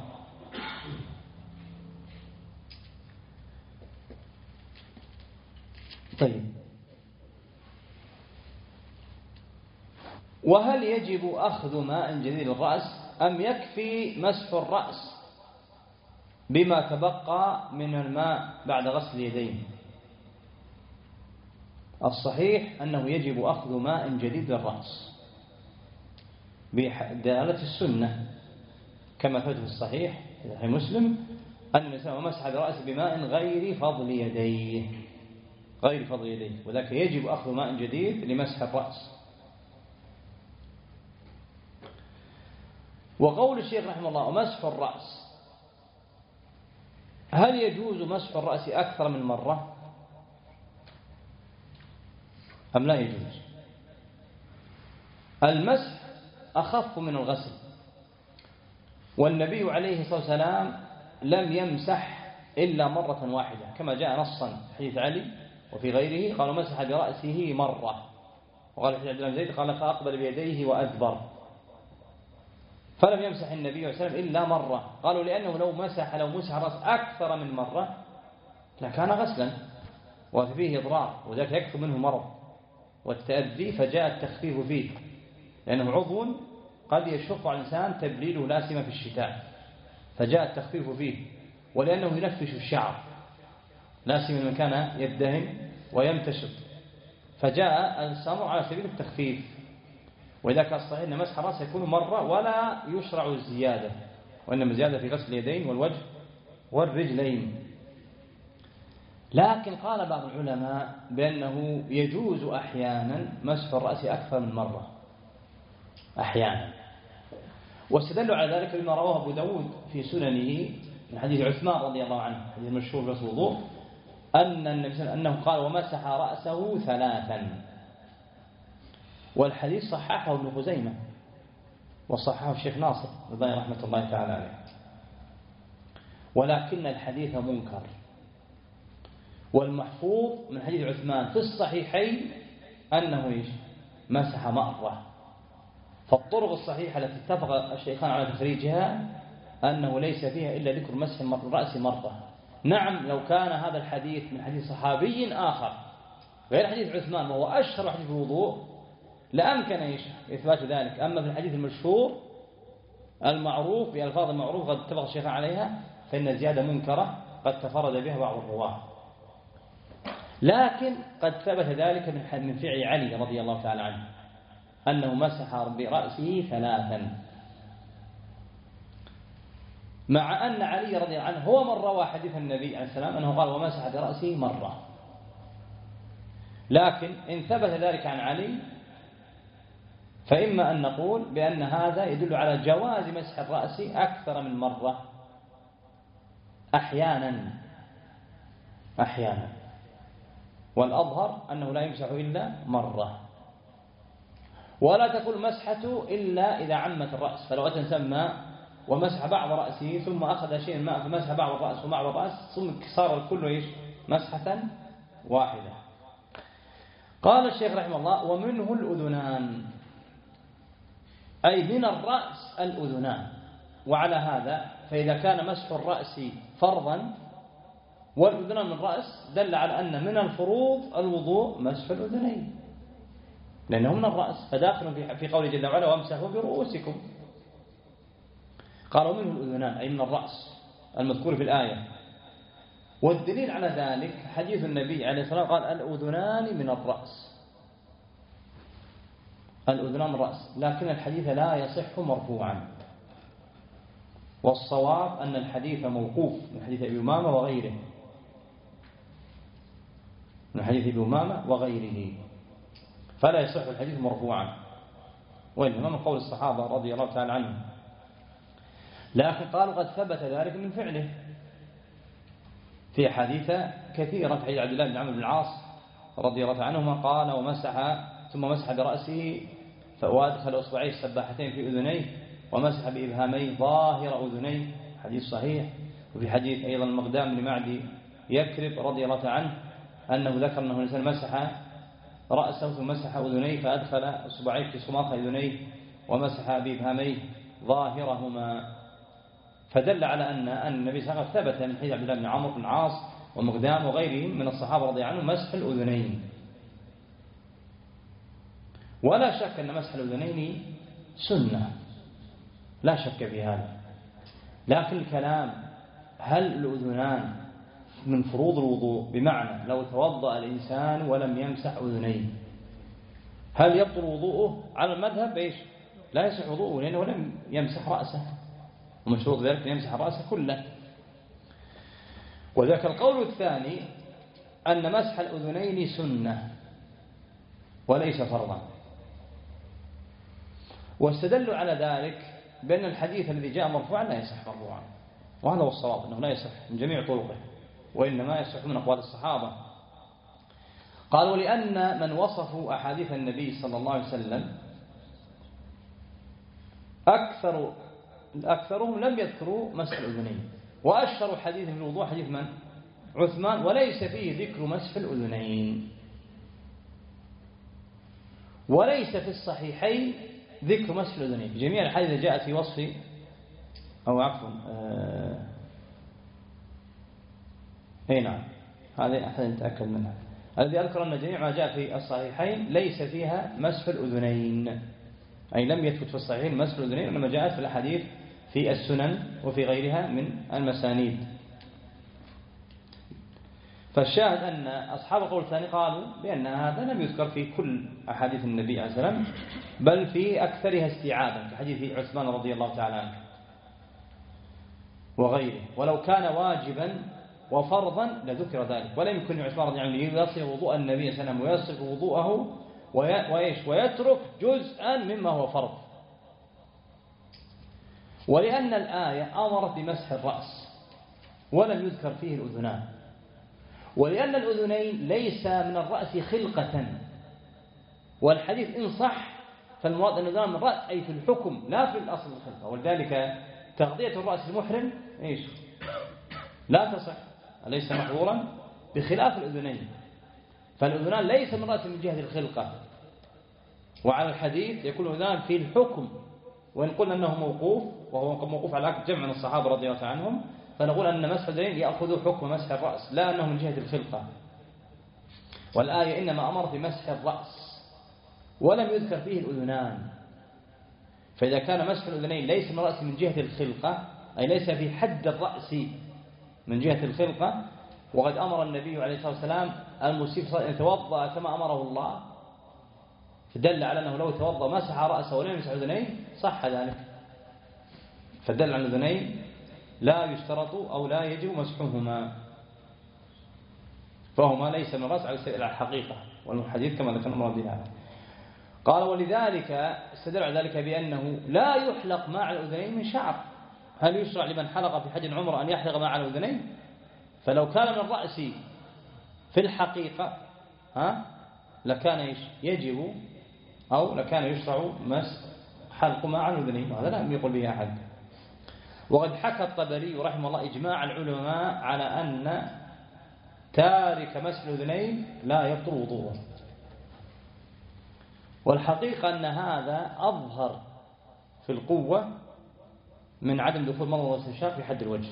طيب، وهل يجب أخذ ماء جديد للرأس أم يكفي مسح الرأس بما تبقى من الماء بعد غسل اليدين؟ الصحيح أنه يجب أخذ ماء جديد للرأس بدلالة السنة، كما ثبت في الصحيح في صحيح مسلم أن الإنسان مسح برأسه بماء غير فضل يديه، غير فضل يديه، وذلك يجب أخذ ماء جديد لمسح الرأس. وقول الشيخ رحمه الله ومسح الرأس، هل يجوز مسح الرأس أكثر من مرة أم لا يجوز؟ المسح أخف من الغسل، والنبي عليه الصلاة والسلام لم يمسح إلا مرة واحدة كما جاء نصا في حديث علي وفي غيره، قال مسح برأسه مرة، وقال في عبد الله بن زيد قال فأقبل بيديه وأدبر. فلم يمسح النبي صلى الله عليه وسلم إلا مرة. قالوا لأنه لو مسح الرأس أكثر من مرة لكان غسلا وفيه إضرار، وذلك يكثر منه مرض والتأذي، فجاء التخفيف فيه، لأنه عضو قد يشق على الإنسان تبليله لا سيما في الشتاء، فجاء التخفيف فيه، ولأنه ينفش الشعر لا سيما من كان يدهن ويمتشط، فجاء الأمر على سبيل التخفيف. وإذا كان الصحيح أن مسح الرأس يكون مرة ولا يشرع الزيادة، وإنما الزيادة في غسل اليدين والوجه والرجلين. لكن قال بعض العلماء بأنه يجوز أحيانا مسح الرأس أكثر من مرة أحيانا، واستدلوا على ذلك بما رواه أبو داود في سننه من حديث عثمان رضي الله عنه، حديث المشهور في الوضوء، أن النبي صلى الله عليه وسلم أنه قال ومسح رأسه 3، والحديث صححه ابن خزيمة وصححه الشيخ ناصر رحمة الله تعالى عليه، ولكن الحديث منكر. والمحفوظ من حديث عثمان في الصحيحين أنه مسح مرة. فالطرق الصحيحة التي اتفق الشيخان على تخريجها أنه ليس فيها إلا ذكر مسح الرأس مرة. نعم لو كان هذا الحديث من حديث صحابي آخر غير حديث عثمان وهو أشهر حديث الوضوء لأمكن إثبات ذلك، أما في الحديث المشهور المعروف بألفاظ المعروف قد اتفق الشيخان عليها فإن الزيادة منكرة قد تفرد بها بعض الرواه. لكن قد ثبت ذلك من فعل علي رضي الله تعالى عنه أنه مسح برأسه 3، مع أن علي رضي الله عنه هو من روى حديث النبي عليه السلام أنه قال ومسح برأسه مرة. لكن إن ثبت ذلك عن علي فإما أن نقول بأن هذا يدل على جواز مسح الرأس أكثر من مرة أحيانا، والأظهر أنه لا يمسح إلا مرة. ولا تكون مسحته إلا إذا عمت الرأس، فلو أتى سمى ومسح بعض رأسه ثم أخذ شيء الماء فمسح بعض الرأس وبعض الرأس ثم صار الكل مسحة واحدة. قال الشيخ رحمه الله ومنه الأذنان، أي من الرأس الأذنان. وعلى هذا فإذا كان مسح الرأس فرضا والأذنان من الرأس دل على أن من الفروض الوضوء مسح الأذنين لأنه من الرأس، فداخل في قوله جل وعلا وامسحوا برؤوسكم. قالوا منه الأذنان أي من الرأس المذكور في الآية. والدليل على ذلك حديث النبي عليه الصلاة والسلام قال الأذنان من الرأس، الأذنان من الرأس، لكن الحديث لا يصح مرفوعا، والصواب أن الحديث موقوف من حديث أبي أمامة وغيره، من حديث أبي أمامة وغيره، فلا يصح الحديث مرفوعا، وإنما من قول الصحابة رضي الله تعالى عنهم. لكن قالوا قد ثبت ذلك من فعله في حديث كثيرة، في حديث عبد الله بن عمرو بن العاص رضي الله عنهما قال ومسح ثم مسح برأسه وأدخل أصبعيه السباحتين في أذنيه ومسح بإبهاميه ظاهر أذنيه، حديث صحيح. وفي حديث أيضا المقدام بن معدي يكرب رضي الله عنه أنه ذكر أنه الإنسان مسح رأسه ثم مسح أذنيه فأدخل أصبعيه في صماخ أذنيه ومسح بإبهاميه ظاهرهما، فدل على أن النبي صلى الله عليه وسلم ثبت من حديث عبد الله بن عمرو بن العاص ومقدام وغيرهم من الصحابة رضي الله عنهم مسح الأذنين. ولا شك أن مسح الأذنين سنة، لا شك في هذا، لكن الكلام هل الأذنان من فروض الوضوء؟ بمعنى لو توضأ الإنسان ولم يمسح أذنيه هل يبطل وضوءه؟ على المذهب إيش؟ لا يصح وضوءه لأنه لم يمسح رأسه، ومن شروط ذلك أن يمسح رأسه كله. وذاك القول الثاني أن مسح الأذنين سنة وليس فرضا، واستدلوا على ذلك بأن الحديث الذي جاء مرفوعا لا يصح مرفوعا، وهذا هو الصواب أنه لا يصح من جميع طرقه، وإنما يصح من أقوال الصحابة. قالوا لأن من وصفوا أحاديث النبي صلى الله عليه وسلم أكثرهم لم يذكروا مسح الأذنين، وأشهر حديث في الوضوء حديث من؟ عثمان، وليس فيه ذكر مسح الأذنين. وليس في الصحيحين ذكر مسح الأذنين. جميع الحديث جاءت في وصف أو عفوا أي نعم، هذه أحد نتأكد منها. الذي أذكر أن جميع ما جاء في الصحيحين ليس فيها مسح الأذنين، أي لم يثبت في الصحيحين مسح الأذنين، إنما جاءت في الأحاديث في السنن وفي غيرها من المسانيد. فالشاهد أن أصحاب القول الثاني قالوا بأن هذا لم يذكر في كل أحاديث النبي عليه الصلاة والسلام، بل في أكثرها استيعابا، كحديث عثمان رضي الله تعالى عنه وغيره. ولو كان واجبا وفرضا لذكر ذلك، ولا يمكن عثمان رضي الله عنه يصف وضوء النبي صلى الله عليه وسلم ويصف وضوءه ويترك جزءا مما هو فرض. ولأن الآية أمرت بمسح الرأس ولم يذكر فيه الأذنان، ولأن الأذنين ليس من الرأس خلقة، والحديث إن صح فالمراد أن الأذنان من الرأس أي في الحكم لا في الأصل الخلقة، ولذلك تغطية الرأس المحرم إيش لا تصح، أليس محظورا؟ بخلاف الأذنين، فالأذنان ليس من رأس من جهة الخلقة، وعلى الحديث يكون الأذنان في الحكم، وإن قلنا أنه موقوف وهو موقوف على جمع من الصحابة رضي الله عنهم، فنقول أن مسح الأذنين يأخذ حكم مسح الرأس لا أنه من جهة الخلقة. والآية إنما أمر بمسح الرأس ولم يذكر فيه الأذنان، فإذا كان مسح الأذنين ليس من رأس من جهة الخلقة، أي ليس في حد الرأس من جهة الخلقة، وقد أمر النبي عليه الصلاة والسلام المسيء أن يتوضأ كما أمره الله، فدل على أنه لو توضأ مسح رأسه ولم يمسح أذنيه صح ذلك، فدل على الأذنين لا يشترط أو لا يجب مسحهما، فهما ليس من رأس على الحقيقة، والحديث كما ذكرنا مرة بها. قال ولذلك استدل على ذلك بأنه لا يحلق ما على الأذنين من شعر. هل يشرع لمن حلق في حج عمره أن يحلق ما على الأذنين؟ فلو كان من الرأس في الحقيقة لكان إيش يجب أو لكان يشرع حلق ما على الأذنين، وهذا لا يقول به أحد. وقد حكى الطبري رحمه الله إجماع العلماء على أن تارك مسح الأذنين لا يبطل وضوءه، والحقيقة أن هذا أظهر في القوة من عدم دخول مرض والاستنشاق في حد الوجه.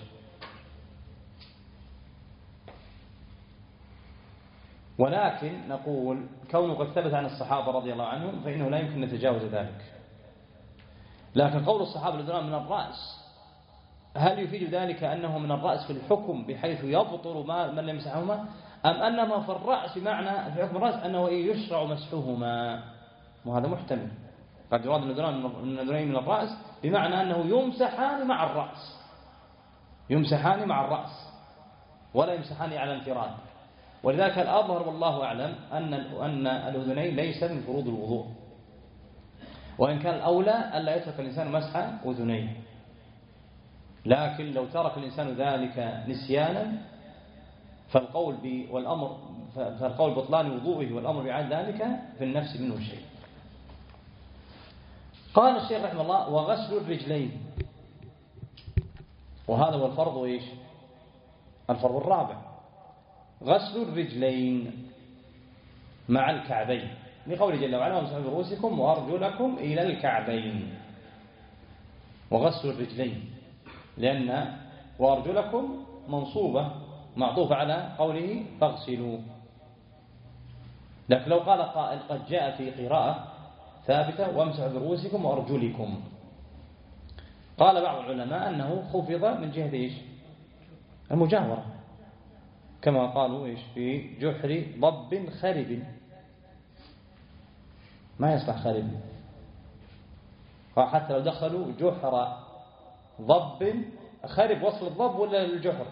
ولكن نقول كونه قد ثبت عن الصحابة رضي الله عنهم فإنه لا يمكن نتجاوز ذلك. لكن قول الصحابة الأذنان من الرأس هل يفيد ذلك أنه من الرأس في الحكم بحيث يبطل من لم يمسحهما، أم أنما في الرأس معنى في حكم الرأس أنه يشرع مسحهما؟ وهذا محتمل، قد يراد الأذنين من الرأس بمعنى أنه يمسحان مع الرأس، يمسحان مع الرأس ولا يمسحان على انفراد. ولذلك الأظهر والله أعلم أن الأذنين ليس من فروض الوضوء، وإن كان الأولى ألا يترك الإنسان مسح أذنيه، لكن لو ترك الإنسان ذلك نسيانا فالقول بطلان وضوءه والأمر بعد ذلك في النفس منه شيء. قال الشيخ رحمه الله وغسل الرجلين، وهذا هو الفرض إيش؟ الفرض الرابع، غسل الرجلين مع الكعبين، لقوله جل وعلا وامسحوا برؤوسكم وأرجلكم إلى الكعبين. وغسل الرجلين لأن وأرجلكم منصوبة معطوفة على قوله فاغسلوا، لكن لو قال قائل قد جاء في قراءة ثابتة وامسحوا برؤوسكم وأرجلكم، قال بعض العلماء أنه خفض من جهة إيش؟ المجاورة، كما قالوا إيش في جحر ضب خرب، ما يصلح خرب، حتى لو دخلوا جحر ضب خرب، وصل الضب ولا الجحر؟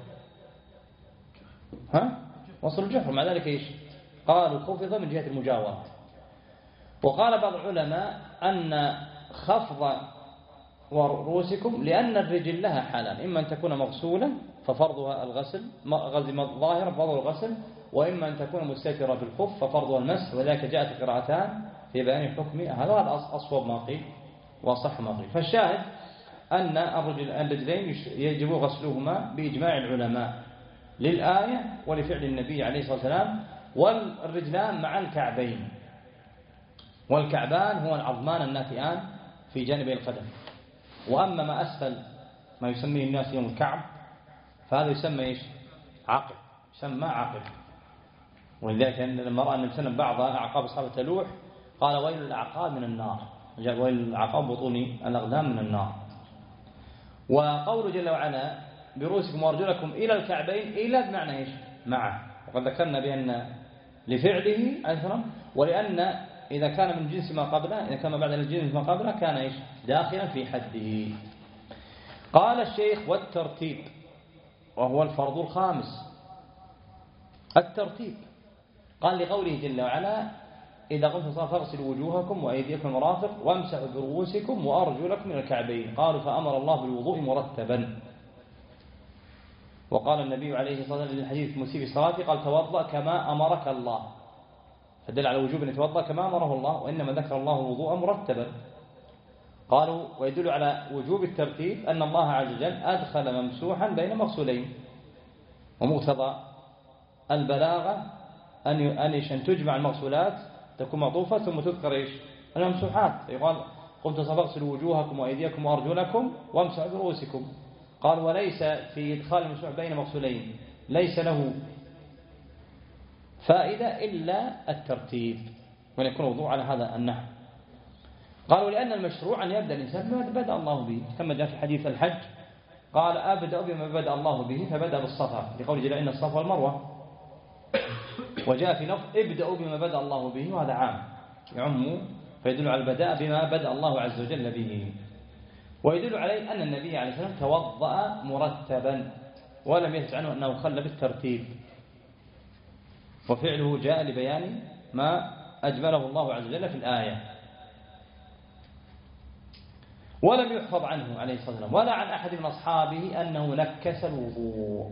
وصل الجحر، مع ذلك إيش؟ قالوا خفض من جهة المجاورة. وقال بعض العلماء أن خفض ورؤوسكم لأن الرجل لها حالان، إما أن تكون مغسولة ففرضها الغسل ظاهرا فرضها الغسل، وإما أن تكون مستترة بالخف ففرضها المسح، وذلك جاءت قراءتان في بيان حكمها، هذا أصوب ما قيل وصح ما قيل. فالشاهد أن الرجلين يجب غسلهما بإجماع العلماء للآية ولفعل النبي عليه الصلاة والسلام، والرجلان مع الكعبين، والكعبان هو العظمان الناتئان في جانبي القدم. وأما ما أسفل ما يسميه الناس يوم الكعب فهذا يسمى إيش؟ عقب، يسمى عقب. ولذلك لما رأى النبي صلى الله عليه وسلم بعض أعقاب أصحابه تلوح قال ويل الأعقاب من النار، جاء ويل الأعقاب بطون الأقدام من النار. وقوله جل وعلا برؤوسكم وأرجلكم إلى الكعبين، إلى بمعنى إيش؟ معه. وقد ذكرنا بأن لفعله أثرا، ولأن إذا كان من جنس ما قبله، إذا كان بعد الجنس ما قبله كان إيش؟ داخلا في حده. قال الشيخ والترتيب وهو الفرض الخامس. الترتيب قال لقوله جل وعلا إذا قمتم الصلاة فاغسلوا وجوهكم وأيديكم المرافق وامسحوا برؤوسكم وأرجلكم من الكعبين. قالوا فأمر الله بالوضوء مرتبا. وقال النبي عليه الصلاة والسلام للحديث مسيء صلاته قال توضأ كما أمرك الله، فدل على وجوب أن يتوضأ كما أمره الله، وإنما ذكر الله الوضوء مرتبا. قالوا ويدل على وجوب الترتيب أن الله عز وجل أدخل ممسوحا بين مغسولين، ومقتضى البلاغة أن تجمع المغسولات تكون معطوفة ثم تذكر إيش؟ الممسوحات. يقال قمت فاغسلوا وجوهكم وأيديكم وأرجلكم وامسحوا برؤوسكم. قال وليس في إدخال الممسوح بين مغسولين ليس له فائدة إلا الترتيب، وأن يكون الوضوء على هذا النحو. قالوا لأن المشروع أن يبدأ الإنسان بما بدأ الله به، كما جاء في حديث الحج قال أبدأ بما بدأ الله به فبدأ بالصفا لقول جل إن الصفا والمروة. وجاء في لفظ ابدأوا بما بدأ الله به، وهذا عام يعم، فيدل على البداء بما بدأ الله عز وجل به. ويدل عليه أن النبي عليه الصلاة والسلام توضأ مرتبا ولم يثبت عنه أنه خل بالترتيب، وفعله جاء لبيان ما أجمله الله عز وجل في الآية. ولم يحفظ عنه عليه الصلاة والسلام ولا عن أحد من أصحابه أنه نكس الوضوء،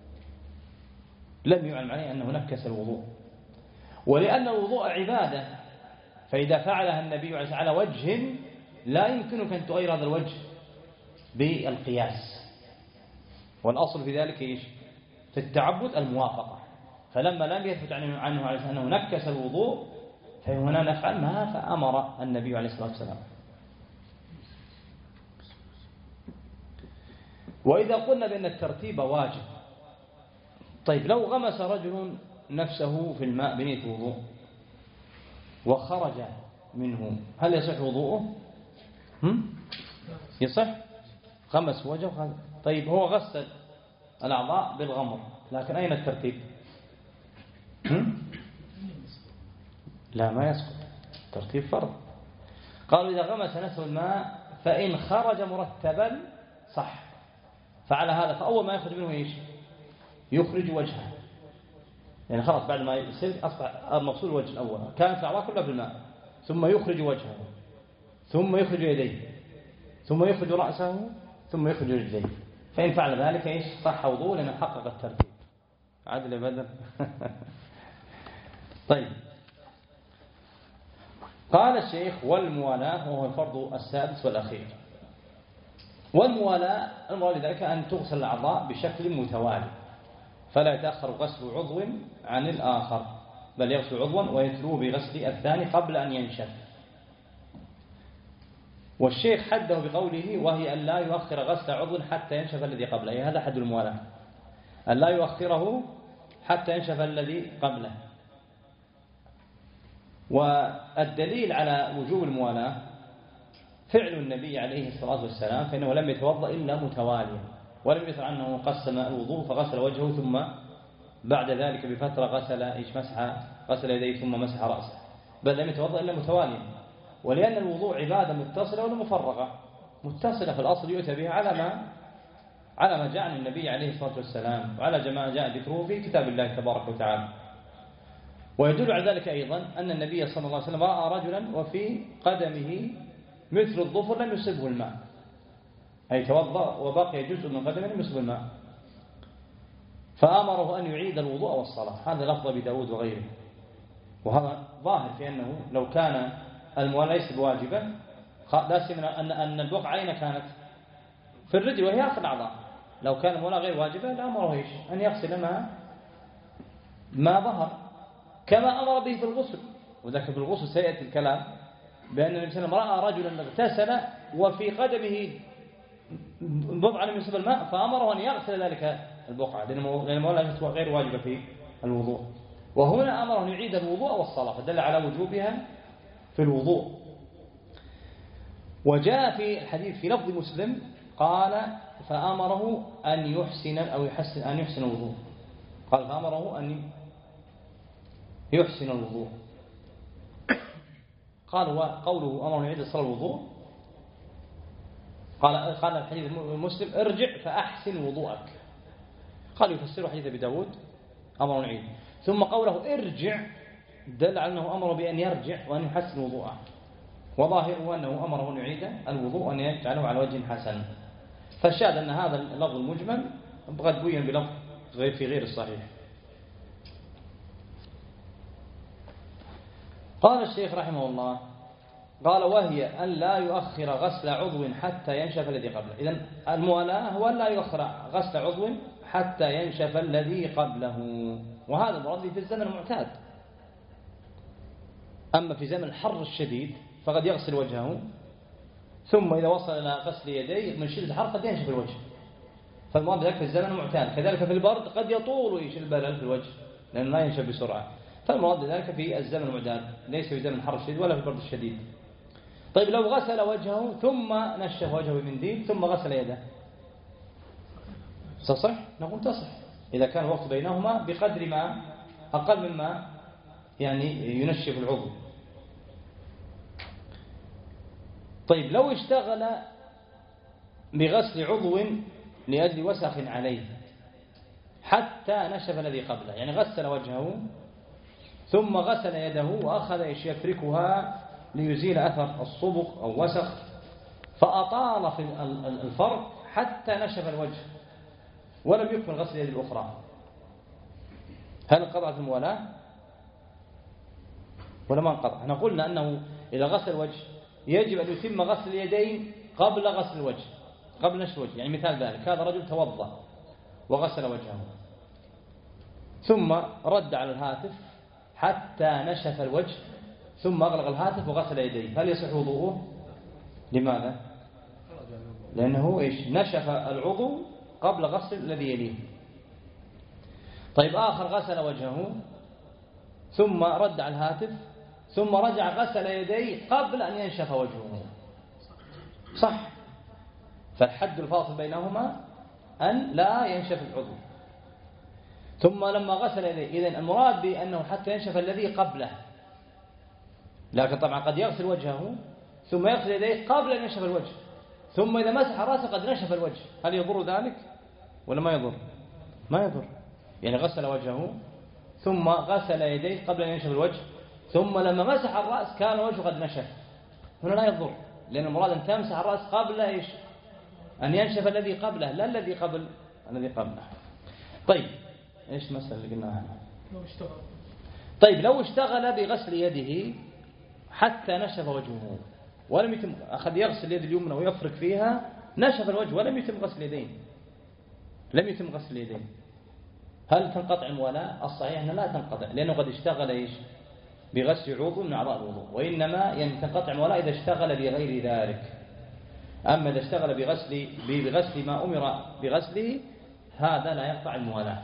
لم يعلم عليه أنه نكس الوضوء. ولأن الوضوء عبادة، فإذا فعلها النبي على وجه لا يمكنك أن تغير هذا الوجه بالقياس، والأصل في ذلك إيش؟ في التعبد الموافقة. فلما لم يثبت عنه عليه أنه نكس الوضوء فهنا نفعل ما فأمر النبي عليه الصلاة والسلام. وإذا قلنا بأن الترتيب واجب، طيب لو غمس رجل نفسه في الماء بنية وضوء وخرج منه هل يصح وضوءه؟ يصح؟ غمس وجهه. طيب هو غسل الأعضاء بالغمر، لكن أين الترتيب؟ لا ما يسقط، الترتيب فرض. قالوا إذا غمس نفسه الماء فإن خرج مرتبا صح. فعلى هذا فأول ما يخرج منه إيش؟ يخرج وجهه، يعني خلاص بعد ما يصير أصبح المقصود الوجه الأول، كانت الأعضاء كلها في الماء، ثم يخرج وجهه، ثم يخرج يديه، ثم يخرج رأسه، ثم يخرج رجليه. فإن فعل ذلك إيش؟ صح وضوء لأنه حقق الترتيب. عدل يا بدر. طيب قال الشيخ والموالاة وهو الفرض السادس والأخير. والموالاة المراد ذلك أن تغسل الأعضاء بشكل متوالي، فلا يتأخر غسل عضو عن الآخر، بل يغسل عضوا ويتلوه بغسل الثاني قبل أن ينشف. والشيخ حده بقوله وهي أن لا يؤخر غسل عضو حتى ينشف الذي قبله، هذا حد الموالاة، أن لا يؤخره حتى ينشف الذي قبله. والدليل على وجوب الموالاة فعل النبي عليه الصلاة والسلام، فإنه لم يتوضأ إلا متواليا، ولم يذكر عنه قسم الوضوء فغسل وجهه ثم بعد ذلك بفترة غسل يديه ثم مسح رأسه، بل لم يتوضأ إلا متواليا. ولأن الوضوء عبادة متصلة ولا مفرغة؟ متصلة في الأصل يؤتى بها على ما جاء عن النبي عليه الصلاة والسلام وعلى ما جاء ذكره في كتاب الله تبارك وتعالى. ويدل على ذلك أيضا أن النبي صلى الله عليه وسلم رأى رجلا وفي قدمه مثل الظفر لم يصبه الماء، أي توضأ وبقي جزء من قدمه لم يصبه الماء، فأمره أن يعيد الوضوء والصلاة. هذا لفظ أبي داود وغيره. وهذا ظاهر في أنه لو كان الموالاة ليست بواجبة، لا سيما أن البقعة أين كانت؟ في الرجل وهي آخر الأعضاء. لو كان الموالاة غير واجبة لأمره إيش؟ أن يغسل ما ظهر، كما أمر به في الغسل. وذلك في الغسل سيأتي الكلام بأن النبي صلى الله عليه وسلم رأى رجلا اغتسل وفي قدمه بضعة لم يصب الماء فأمره أن يغسل ذلك البقعة، لأن المولى غير واجبة في الوضوء، وهنا أمره أن يعيد الوضوء والصلاة، فدل على وجوبها في الوضوء. وجاء في الحديث في لفظ مسلم قال فأمره أن يحسن أو أن يحسن الوضوء، قال فأمره أن يحسن الوضوء. قال وقوله أمره أن يعيد الصلاة والوضوء قال الحديث المسلم ارجع فأحسن وضوءك، قال يفسر حديث أبي داود أمره نعيد، ثم قوله ارجع دل على أنه أمره بأن يرجع وأن يحسن وضوءه، وظاهره أنه أمره أن يعيد الوضوء وأن يجعله على وجه حسن، فالشاهد أن هذا اللفظ المجمل قد بين بلفظ في غير الصحيح. قال الشيخ رحمه الله قال وهي أن لا يؤخر غسل عضو حتى ينشف الذي قبله. إذن الموالاة هو أن لا يؤخر غسل عضو حتى ينشف الذي قبله، وهذا المراد في الزمن المعتاد. أما في زمن الحر الشديد فقد يغسل وجهه، ثم إذا وصل إلى غسل يديه من شدة الحر قد ينشف الوجه، فالمراد ذلك في الزمن المعتاد. كذلك في البرد قد يطول البلل في الوجه لأنه لا ينشف بسرعة، فالمراد ذلك في الزمن المعتاد ليس في زمن الحر الشديد ولا في البرد الشديد. طيب لو غسل وجهه ثم نشف وجهه بمنديل ثم غسل يده تصح؟ نقول تصح إذا كان الوقت بينهما بقدر ما أقل مما يعني ينشف العضو. طيب لو اشتغل بغسل عضو لأجل وسخ عليه حتى نشف الذي قبله، يعني غسل وجهه ثم غسل يده وأخذ يفركها ليزيل أثر الصبغ أو وسخ، فأطال في الفرق حتى نشف الوجه ولم يكمل غسل اليد الأخرى، هل انقطعت الموالاة ولا ما انقطع؟ احنا قلنا أنه إذا غسل الوجه يجب أن يتم غسل اليدين قبل غسل الوجه، قبل نشف الوجه. يعني مثال ذلك هذا رجل توضأ وغسل وجهه ثم رد على الهاتف حتى نشف الوجه ثم أغلق الهاتف وغسل يديه، هل يصح وضوءه؟ لماذا؟ لأنه إيش؟ نشف العضو قبل غسل الذي يليه. طيب آخر غسل وجهه ثم رد على الهاتف ثم رجع غسل يديه قبل أن ينشف وجهه، صح؟ فالحد الفاصل بينهما أن لا ينشف العضو ثم لما غسل يديه. إذن المراد بأنه حتى ينشف الذي قبله، لكن طبعا قد يغسل وجهه ثم يغسل يديه قبل أن ينشف الوجه، ثم إذا مسح رأسه قد نشف الوجه، هل يضر ذلك ولا ما يضر؟ ما يضر، يعني غسل وجهه ثم غسل يديه قبل أن ينشف الوجه، ثم لما مسح الرأس كان وجهه قد نشف، هنا لا يضر، لأن المراد أن تمسح الرأس قبل إيش؟ أن ينشف الذي قبله لا الذي قبل الذي قبله. طيب إيش المسألة اللي قلناها؟ طيب لو اشتغل بغسل يده حتى نشف وجهه ولم يتم، أخذ يغسل اليد اليمنى ويفرك فيها نشف الوجه ولم يتم غسل اليدين، لم يتم غسل اليدين، هل تنقطع الموالاة؟ الصحيح أنها لا تنقطع، لأنه قد اشتغل إيش؟ بغسل عضو من أعضاء الوضوء، وإنما يعني تنقطع الموالاة إذا اشتغل بغير ذلك. أما إذا اشتغل بغسل ما أمر بغسله هذا لا يقطع الموالاة.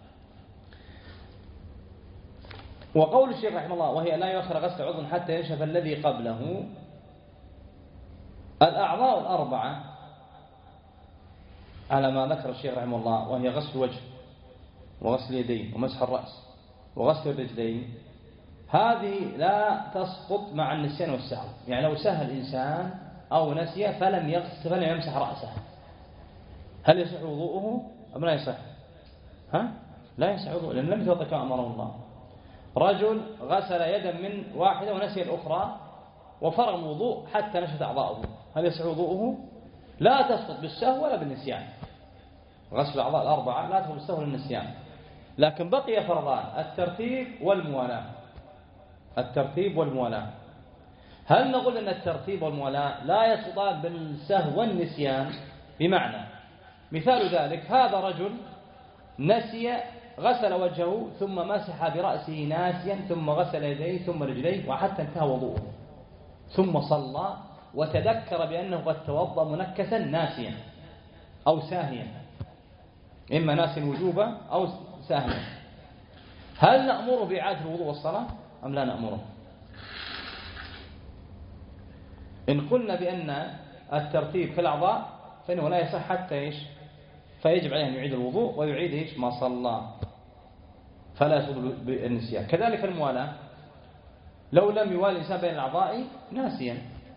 وقول الشيخ رحمه الله وهي لا يؤخر غسل عضو حتى ينشف الذي قبله، الأعضاء الأربعة على ما ذكر الشيخ رحمه الله وهي غسل الوجه وغسل اليدين ومسح الرأس وغسل الرجلين، هذه لا تسقط مع النسيان والسهو. يعني لو سهى الإنسان أو نسي فلم يمسح رأسه، هل يصح وضوءه أم لا يصح؟ لا يصح وضوءه لأن لم يتوضأ كما أمره الله. رجل غسل يدا من واحدة ونسي الأخرى وفرغ الوضوء حتى نشفت أعضاؤه، هل يصح وضوءه؟ لا تسقط بالسهو ولا بالنسيان، غسل الأعضاء الأربعة لا تسقط بالسهو ولا بالنسيان، لكن بقي فرضان الترتيب والموالاة. الترتيب والموالاة، هل نقول أن الترتيب والموالاة لا يسقطان بالسهو والنسيان؟ بمعنى مثال ذلك هذا رجل نسي غسل وجهه ثم مسح برأسه ناسيا ثم غسل يديه ثم رجليه وحتى انتهى وضوءه، ثم صلى وتذكر بأنه قد توضأ منكسا ناسيا أو ساهيا، إما ناسيا وجوبا أو ساهيا، هل نأمره بإعادة الوضوء والصلاة أم لا نأمره؟ إن قلنا بأن الترتيب كالأعضاء فإنه لا يصح حتى إيش؟ فيجب عليه أن يعيد الوضوء ويعيد إيش؟ ما صلى، فلا يصل بالنسيان. كذلك الموالاة، لو لم يوالي الإنسان بين الأعضاء ناسيا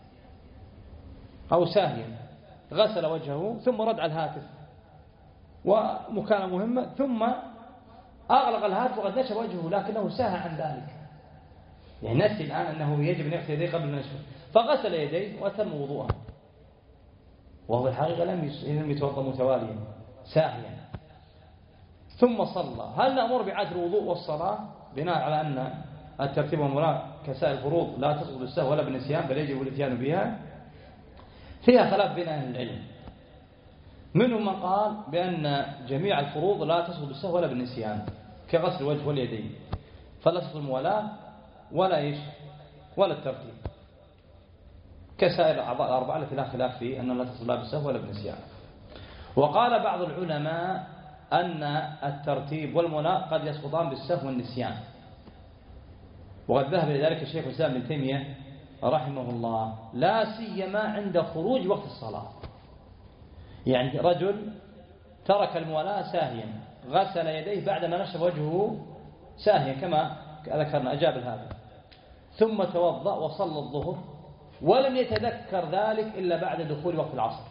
أو ساهيا غسل وجهه ثم رد على الهاتف ومكانة مهمة ثم أغلق الهاتف وقد نشر وجهه لكنه ساهى عن ذلك، يعني نسي الآن أنه يجب أن يغسل يديه قبل النشر فغسل يديه وتم وضوءه وهو الحقيقة لم يتوضأ متواليا ساهيا ثم صلى، هل نأمر بإعادة الوضوء والصلاة بناء على أن الترتيب والمراء كسائر الفروض لا تسقط بالسهو ولا بالنسيان بل يجب الاتيان بها؟ فيها خلاف بين أهل العلم، منهم من قال بأن جميع الفروض لا تسقط بالسهو ولا بالنسيان كغسل الوجه واليدين، فلا تسقط الموالاة ولا إيش ولا الترتيب كسائر الأعضاء الأربعة التي لا خلاف في أنها لا تسقط لا بالسهو ولا بالنسيان. وقال بعض العلماء أن الترتيب والموالاة قد يسقطان بالسهو والنسيان، وقد ذهب إلى ذلك الشيخ الإسلام ابن تيمية رحمه الله، لا سيما عند خروج وقت الصلاة. يعني رجل ترك الموالاة ساهيا غسل يديه بعدما نشف وجهه ساهيا كما ذكرنا أجاب الهاتف ثم توضأ وصلى الظهر ولم يتذكر ذلك إلا بعد دخول وقت العصر،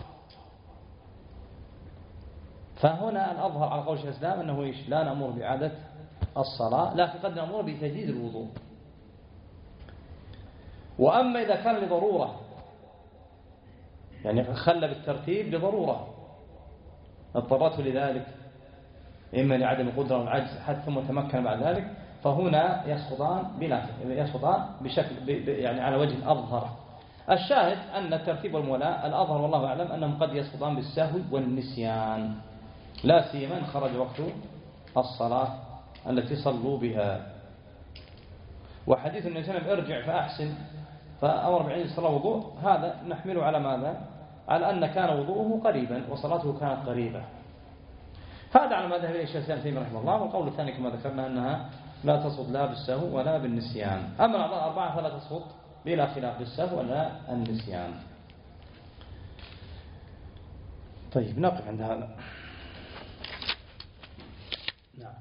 فهنا الأظهر على قول الشيخ الإسلام أنه إيش؟ لا نأمر بإعادة الصلاة لكن قد نأمر بتجديد الوضوء. وأما إذا كان لضرورة يعني خلى بالترتيب لضرورة اضطرته لذلك إما لعدم القدرة والعجز حتى ثم تمكن بعد ذلك فهنا يسقطان بشكل يعني على وجه أظهر. الشاهد أن الترتيب والموالاة الأظهر والله أعلم أنهم قد يسقطان بالسهو والنسيان لا سيما إن خرج وقت الصلاة التي صلوا بها. وحديث النبي صلى الله عليه وسلم ارجع فأحسن فأمر بعيد الصلاة وضوء، هذا نحمله على ماذا؟ على أن كان وضوءه قريبا وصلاته كانت قريبة، هذا على ما ذهب إليه الشيخ الإسلام رحمه الله. والقول الثاني كما ذكرنا أنها لا تسقط لا بالسهو ولا بالنسيان. أما الأعضاء الأربعة فلا تسقط بلا خلاف بالسهو ولا النسيان. طيب نقف عند هذا. نعم.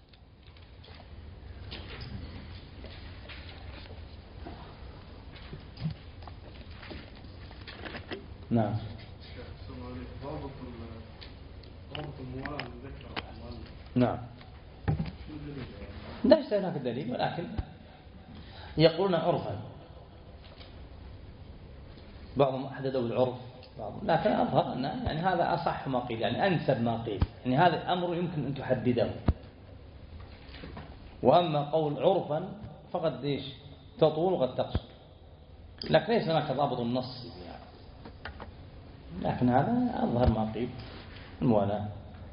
نعم. نعم. ليس هناك دليل ولكن يقولون عرفا، بعضهم حددوا العرف بعضهم، لكن أظهر أن يعني هذا أصح ما قيل، يعني أنسب ما قيل، يعني هذا أمر يمكن أن تحدده. وأما قول عرفا فقد إيش تطول وقد تقصر، لكن ليس هناك ضابط النص يعني. لكن هذا أظهر ما قيل الموالاة.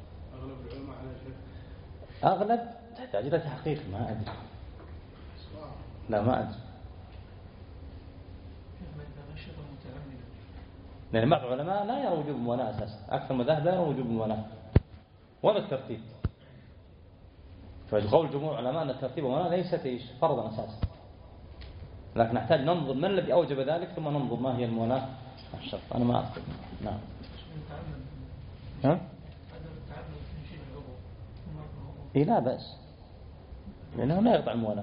أغلب تحتاج إلى تحقيق، ما أدري، لا ما أدري، لأن بعض العلماء لا يرى وجوب الموالاة أساسا، أكثر مذاهب لا يرى وجوب الموالاة ولا الترتيب. فقول جمهور العلماء أن الترتيب والموالاة ليست إيش فرضا أساسا، لكن نحتاج ننظر من الذي أوجب ذلك ثم ننظر ما هي الموالاة الشرط. أنا ما أذكر. نعم. ها؟ إيه لا بأس، لأنه لا يقطع الموالاة.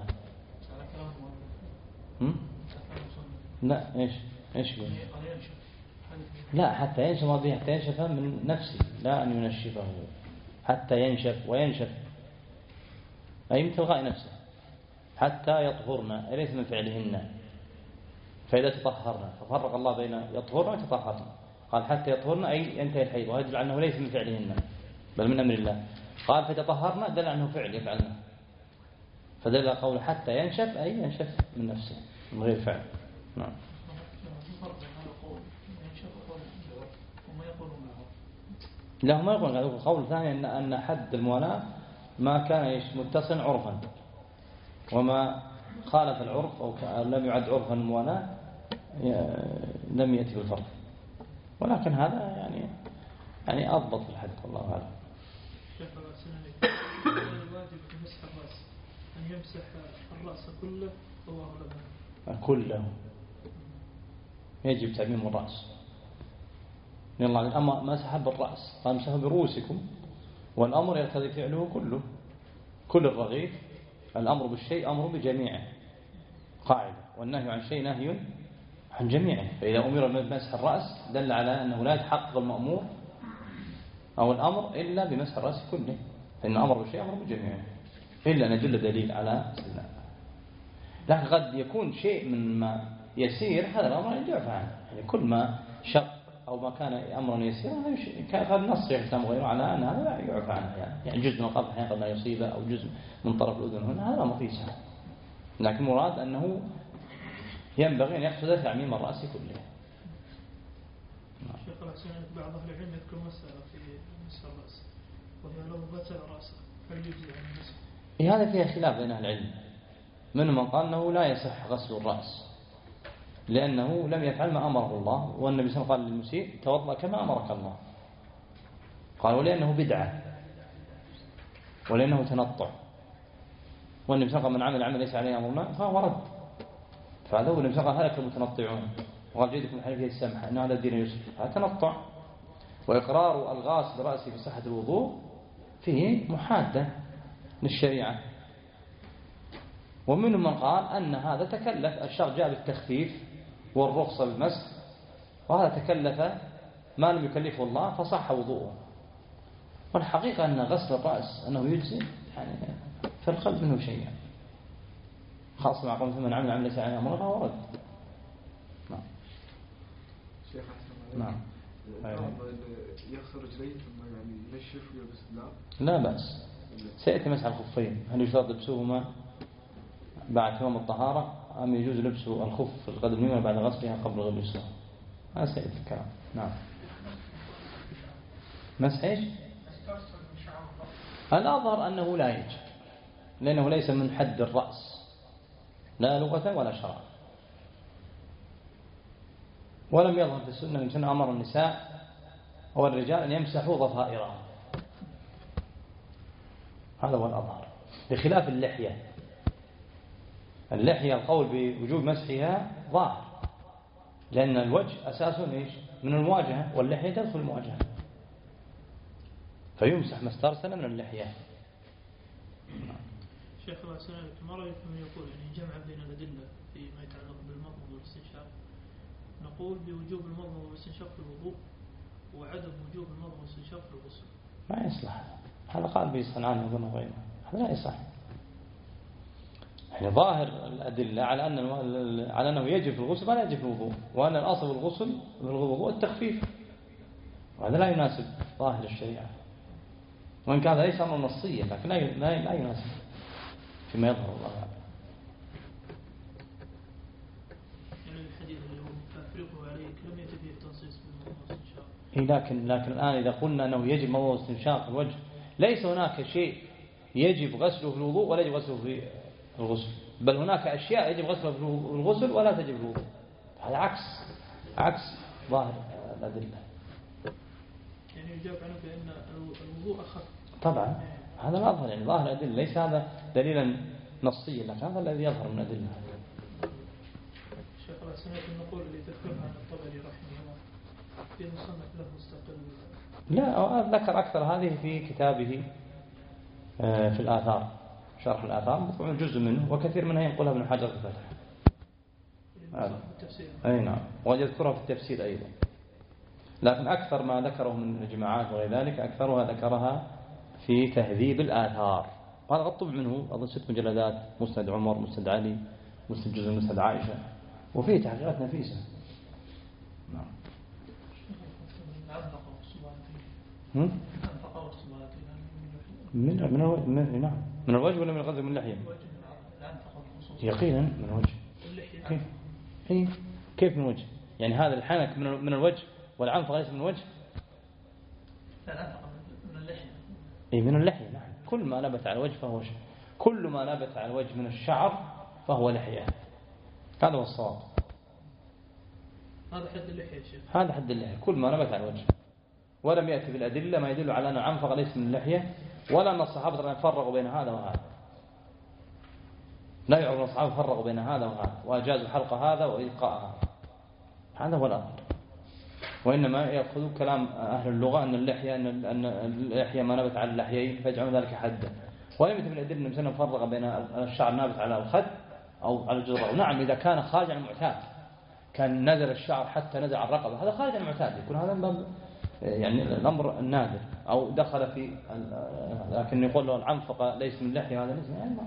لا إيش يقول؟ لا حتى ينشف، ما به حتى ينشف من نفسه، لا أن ينشفه حتى ينشف وينشف، أي من تلقاء نفسه حتى يطهرن، ليس من فعلهن. فإذا تطهرن ففرق الله بين يطهرن ويتطهرن، قال حتى يطهرن أي ينتهي الحيض، وهذا يدل على أنه ليس من فعلهن بل من أمر الله. قال فتطهرن دل عنه فعل يفعلنا، فدل قوله حتى ينشف أي ينشف من نفسه من غير فعل. نعم. لا ما يقول، القول الثاني أن حد الموالاة ما كان متصل عرفا، وما خالف العرف أو لم يعد عرفا الموالاة لم يأتي بالفرض، ولكن هذا يعني أضبط في الحديث، الله أعلم. شيخ الواجب في مسح الرأس أن يمسح الرأس كله أو أغلبه؟ كله، يجب تعميم الرأس. أما مسح بالرأس قال مسحوا برؤوسكم، والأمر يقتضي فعله كله، كل الرغيف الأمر بالشيء أمر بجميعه قاعدة، والنهي عن شيء نهي عن جميعه. فإذا أمر بمسح الرأس دل على أنه لا يتحقق المأمور أو الأمر إلا بمسح الرأس كله، فإن الأمر بالشيء أمر بجميعه إلا أن يدل دليل على سنة. لكن قد يكون شيء من ما يسير هذا الأمر يدعف عنه، يعني كل ما شق أو ما كان أمرا يسيرا هذا نص يحتم غيره على أن هذا لا يعفى عنه، يعني جزء من القبض قد لا يصيبه أو جزء من طرف الأذن هنا هذا مقيس، لكن مراد أنه ينبغي أن يقصد تعميم الرأس كله. شيخ الحسين بعض أهل العلم يذكر مسألة في مسح الرأس، وهي لو غسل رأسه هل يجزي عن المسح؟ هذا فيها خلاف بين أهل العلم، منهم من قال أنه لا يصح غسل الرأس لأنه لم يفعل ما أمره الله، والنبي صلى الله عليه وسلم قال للمسيء توضأ كما أمرك الله، قال ولأنه بدعة ولأنه تنطع، والنبي صلى الله عليه وسلم من عمل عمل ليس عليه أمرنا فهو رد، فهذا هو النبي صلى الله عليه وسلم هلك المتنطعون، وقال جيدكم الحنفية السمحة أن هذا الدين يسر، هذا تنطع. وإقرار الغاس برأسه في صحة الوضوء فيه محادة للشريعة. ومنهم من قال أن هذا تكلف، الشرع جاء بالتخفيف والرخصة بالمسح، وهذا تكلف ما لم يكلفه الله فصح وضوءه. والحقيقة أن غسل الرأس أنه يجزي، يعني في القلب منه شيء، خاصة مع قوم من عمل عمل ليس عليه أمرنا فهو رد. نعم. شيخ حسن، نعم. يغسل رجليه ثم يعني ينشف ويلبس لا بأس، سيأتي مسح الخفين، هل يشترط لبسهما بعد تمام الطهارة أم يجوز لبس الخف في القدم اليمنى بعد غسلها قبل غسل اليسرى؟ هذا سيأتي الكلام. نعم. مسح ايش؟ الأظهر أنه لا يجب، لأنه ليس من حد الرأس لا لغة ولا شرعا، ولم يظهر في السنة من سنة أمر النساء والرجال أن يمسحوا ضفائرهم، هذا هو الأظهر، بخلاف اللحية. اللحية القول بوجوب مسحها ظاهر، لأن الوجه أساس إيش؟ من المواجهة، واللحية تدخل المواجهة، فيمسح ما استرسل من اللحية. شيخ الله سلامك، ما رأيكم من يقول يعني جمع بين الأدلة فيما يتعلق بالمضمضة والاستنشاق؟ نقول بوجوب المضمضة والاستنشاق في الوضوء، وعدم وجوب المضمضة والاستنشاق في الغسل. ما يصلح هذا، قال به صنعان وابن غيره، هذا لا يصح. يعني ظاهر الأدلة على أنه يجب في الغسل ولا يجب في الوضوء، وأن الأصل الغسل بالوضوء التخفيف، وهذا لا يناسب ظاهر الشريعة، وإن كان ليس أمر نصيا لكن لا يناسب فيما يظهر الله أعلم. يعني الحديث اللي هو فأفرقه عليك لم يأتي فيه التنصيص بالمضمضة والاستنشاق. لكن الآن إذا قلنا أنه يجب مضمضة واستنشاق الوجه، ليس هناك شيء يجب غسله في الوضوء ولا يجب غسله في الغسل، بل هناك أشياء يجب غسلها في الغسل ولا تجب في الوضوء، هذا عكس ظاهر الأدلة. يعني يجاب عنه بأن الوضوء أخف. طبعا هذا الأظهر، يعني ظاهر الأدلة، ليس هذا دليلا نصيا، لكن هذا الذي يظهر من الأدلة. شيخ الله سمعت النقول اللي تذكرها عن الطبري رحمه الله في مصنف له مستقل. لا، ذكر أكثر هذه في كتابه في الآثار، شرح الآثار، مطبوع جزء منه وكثير منها ينقلها ابن حجر في الفتح. أي نعم، ويذكرها في التفسير أيضا، لكن أكثر ما ذكره من الجماعات وغير ذلك أكثرها ذكرها في تهذيب الآثار، وهذا قد طبع منه أظن 6 مجلدات، مسند عمر، مسند علي، مسند جزء، مسند عائشة، وفيه تحقيقات نفيسة. نعم. من الوجه ولا من الغزل من اللحية؟ يقينا من الوجه. كيف من الوجه؟ يعني هذا الحنك من الوجه والعنفة ليس من الوجه؟ من اللحية. من اللحية. نعم، كل ما نبت على الوجه فهو شعر، كل ما نبت على الوجه من الشعر فهو لحية، هذا هو الصواب. هذا حد اللحية يا شيخ. هذا حد اللحية، كل ما نبت على الوجه ولم يأتي بالأدلة ما يدل على أن العنفق ليس من اللحية، ولا أن الصحابة فرقوا بين هذا وهذا. لا يعرف الصحابة فرقوا بين هذا وهذا وأجازوا حلق هذا وإلقاء هذا، هذا هو الأمر. وإنما يأخذوا كلام أهل اللغة أن اللحية ما نبت على اللحيين فيجعلون ذلك حدا، ولم يتم الأدلة أن مثلا فرق بين الشعر نابت على الخد أو على الجذر. نعم إذا كان خارج عن المعتاد، كان نزل الشعر حتى نزل على الرقبة، هذا خارج عن المعتاد، يكون هذا من باب يعني الأمر النادر، أو دخل في لكن يقول له العنفقة ليس من اللحية، هذا ليس يعني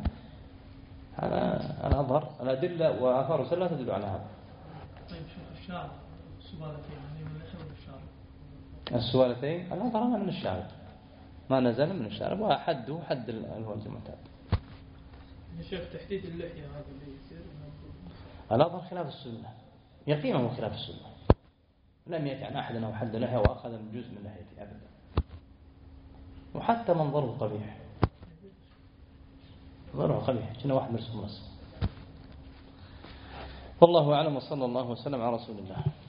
هذا أظهر الأدلة وآثار السنة لا تدل على هذا. طيب شوف الشعر سوالتين يعني من اللحية ولا الشعر؟ السوالتين الأظهر من الشعر، ما نزل من الشعر، وحده حد الوجه المعتاد. يا شيخ تحديد اللحية هذا اللي يصير الأظهر خلاف السنة، يقينه خلاف السنة، لم يأتي عن أحد أنه حد لحية وأخذ من جزء من لحيته أبدا، وحتى منظره قبيح، منظره قبيح كنا واحد مرسم رأسه. والله أعلم، وصلى الله وسلم على رسول الله.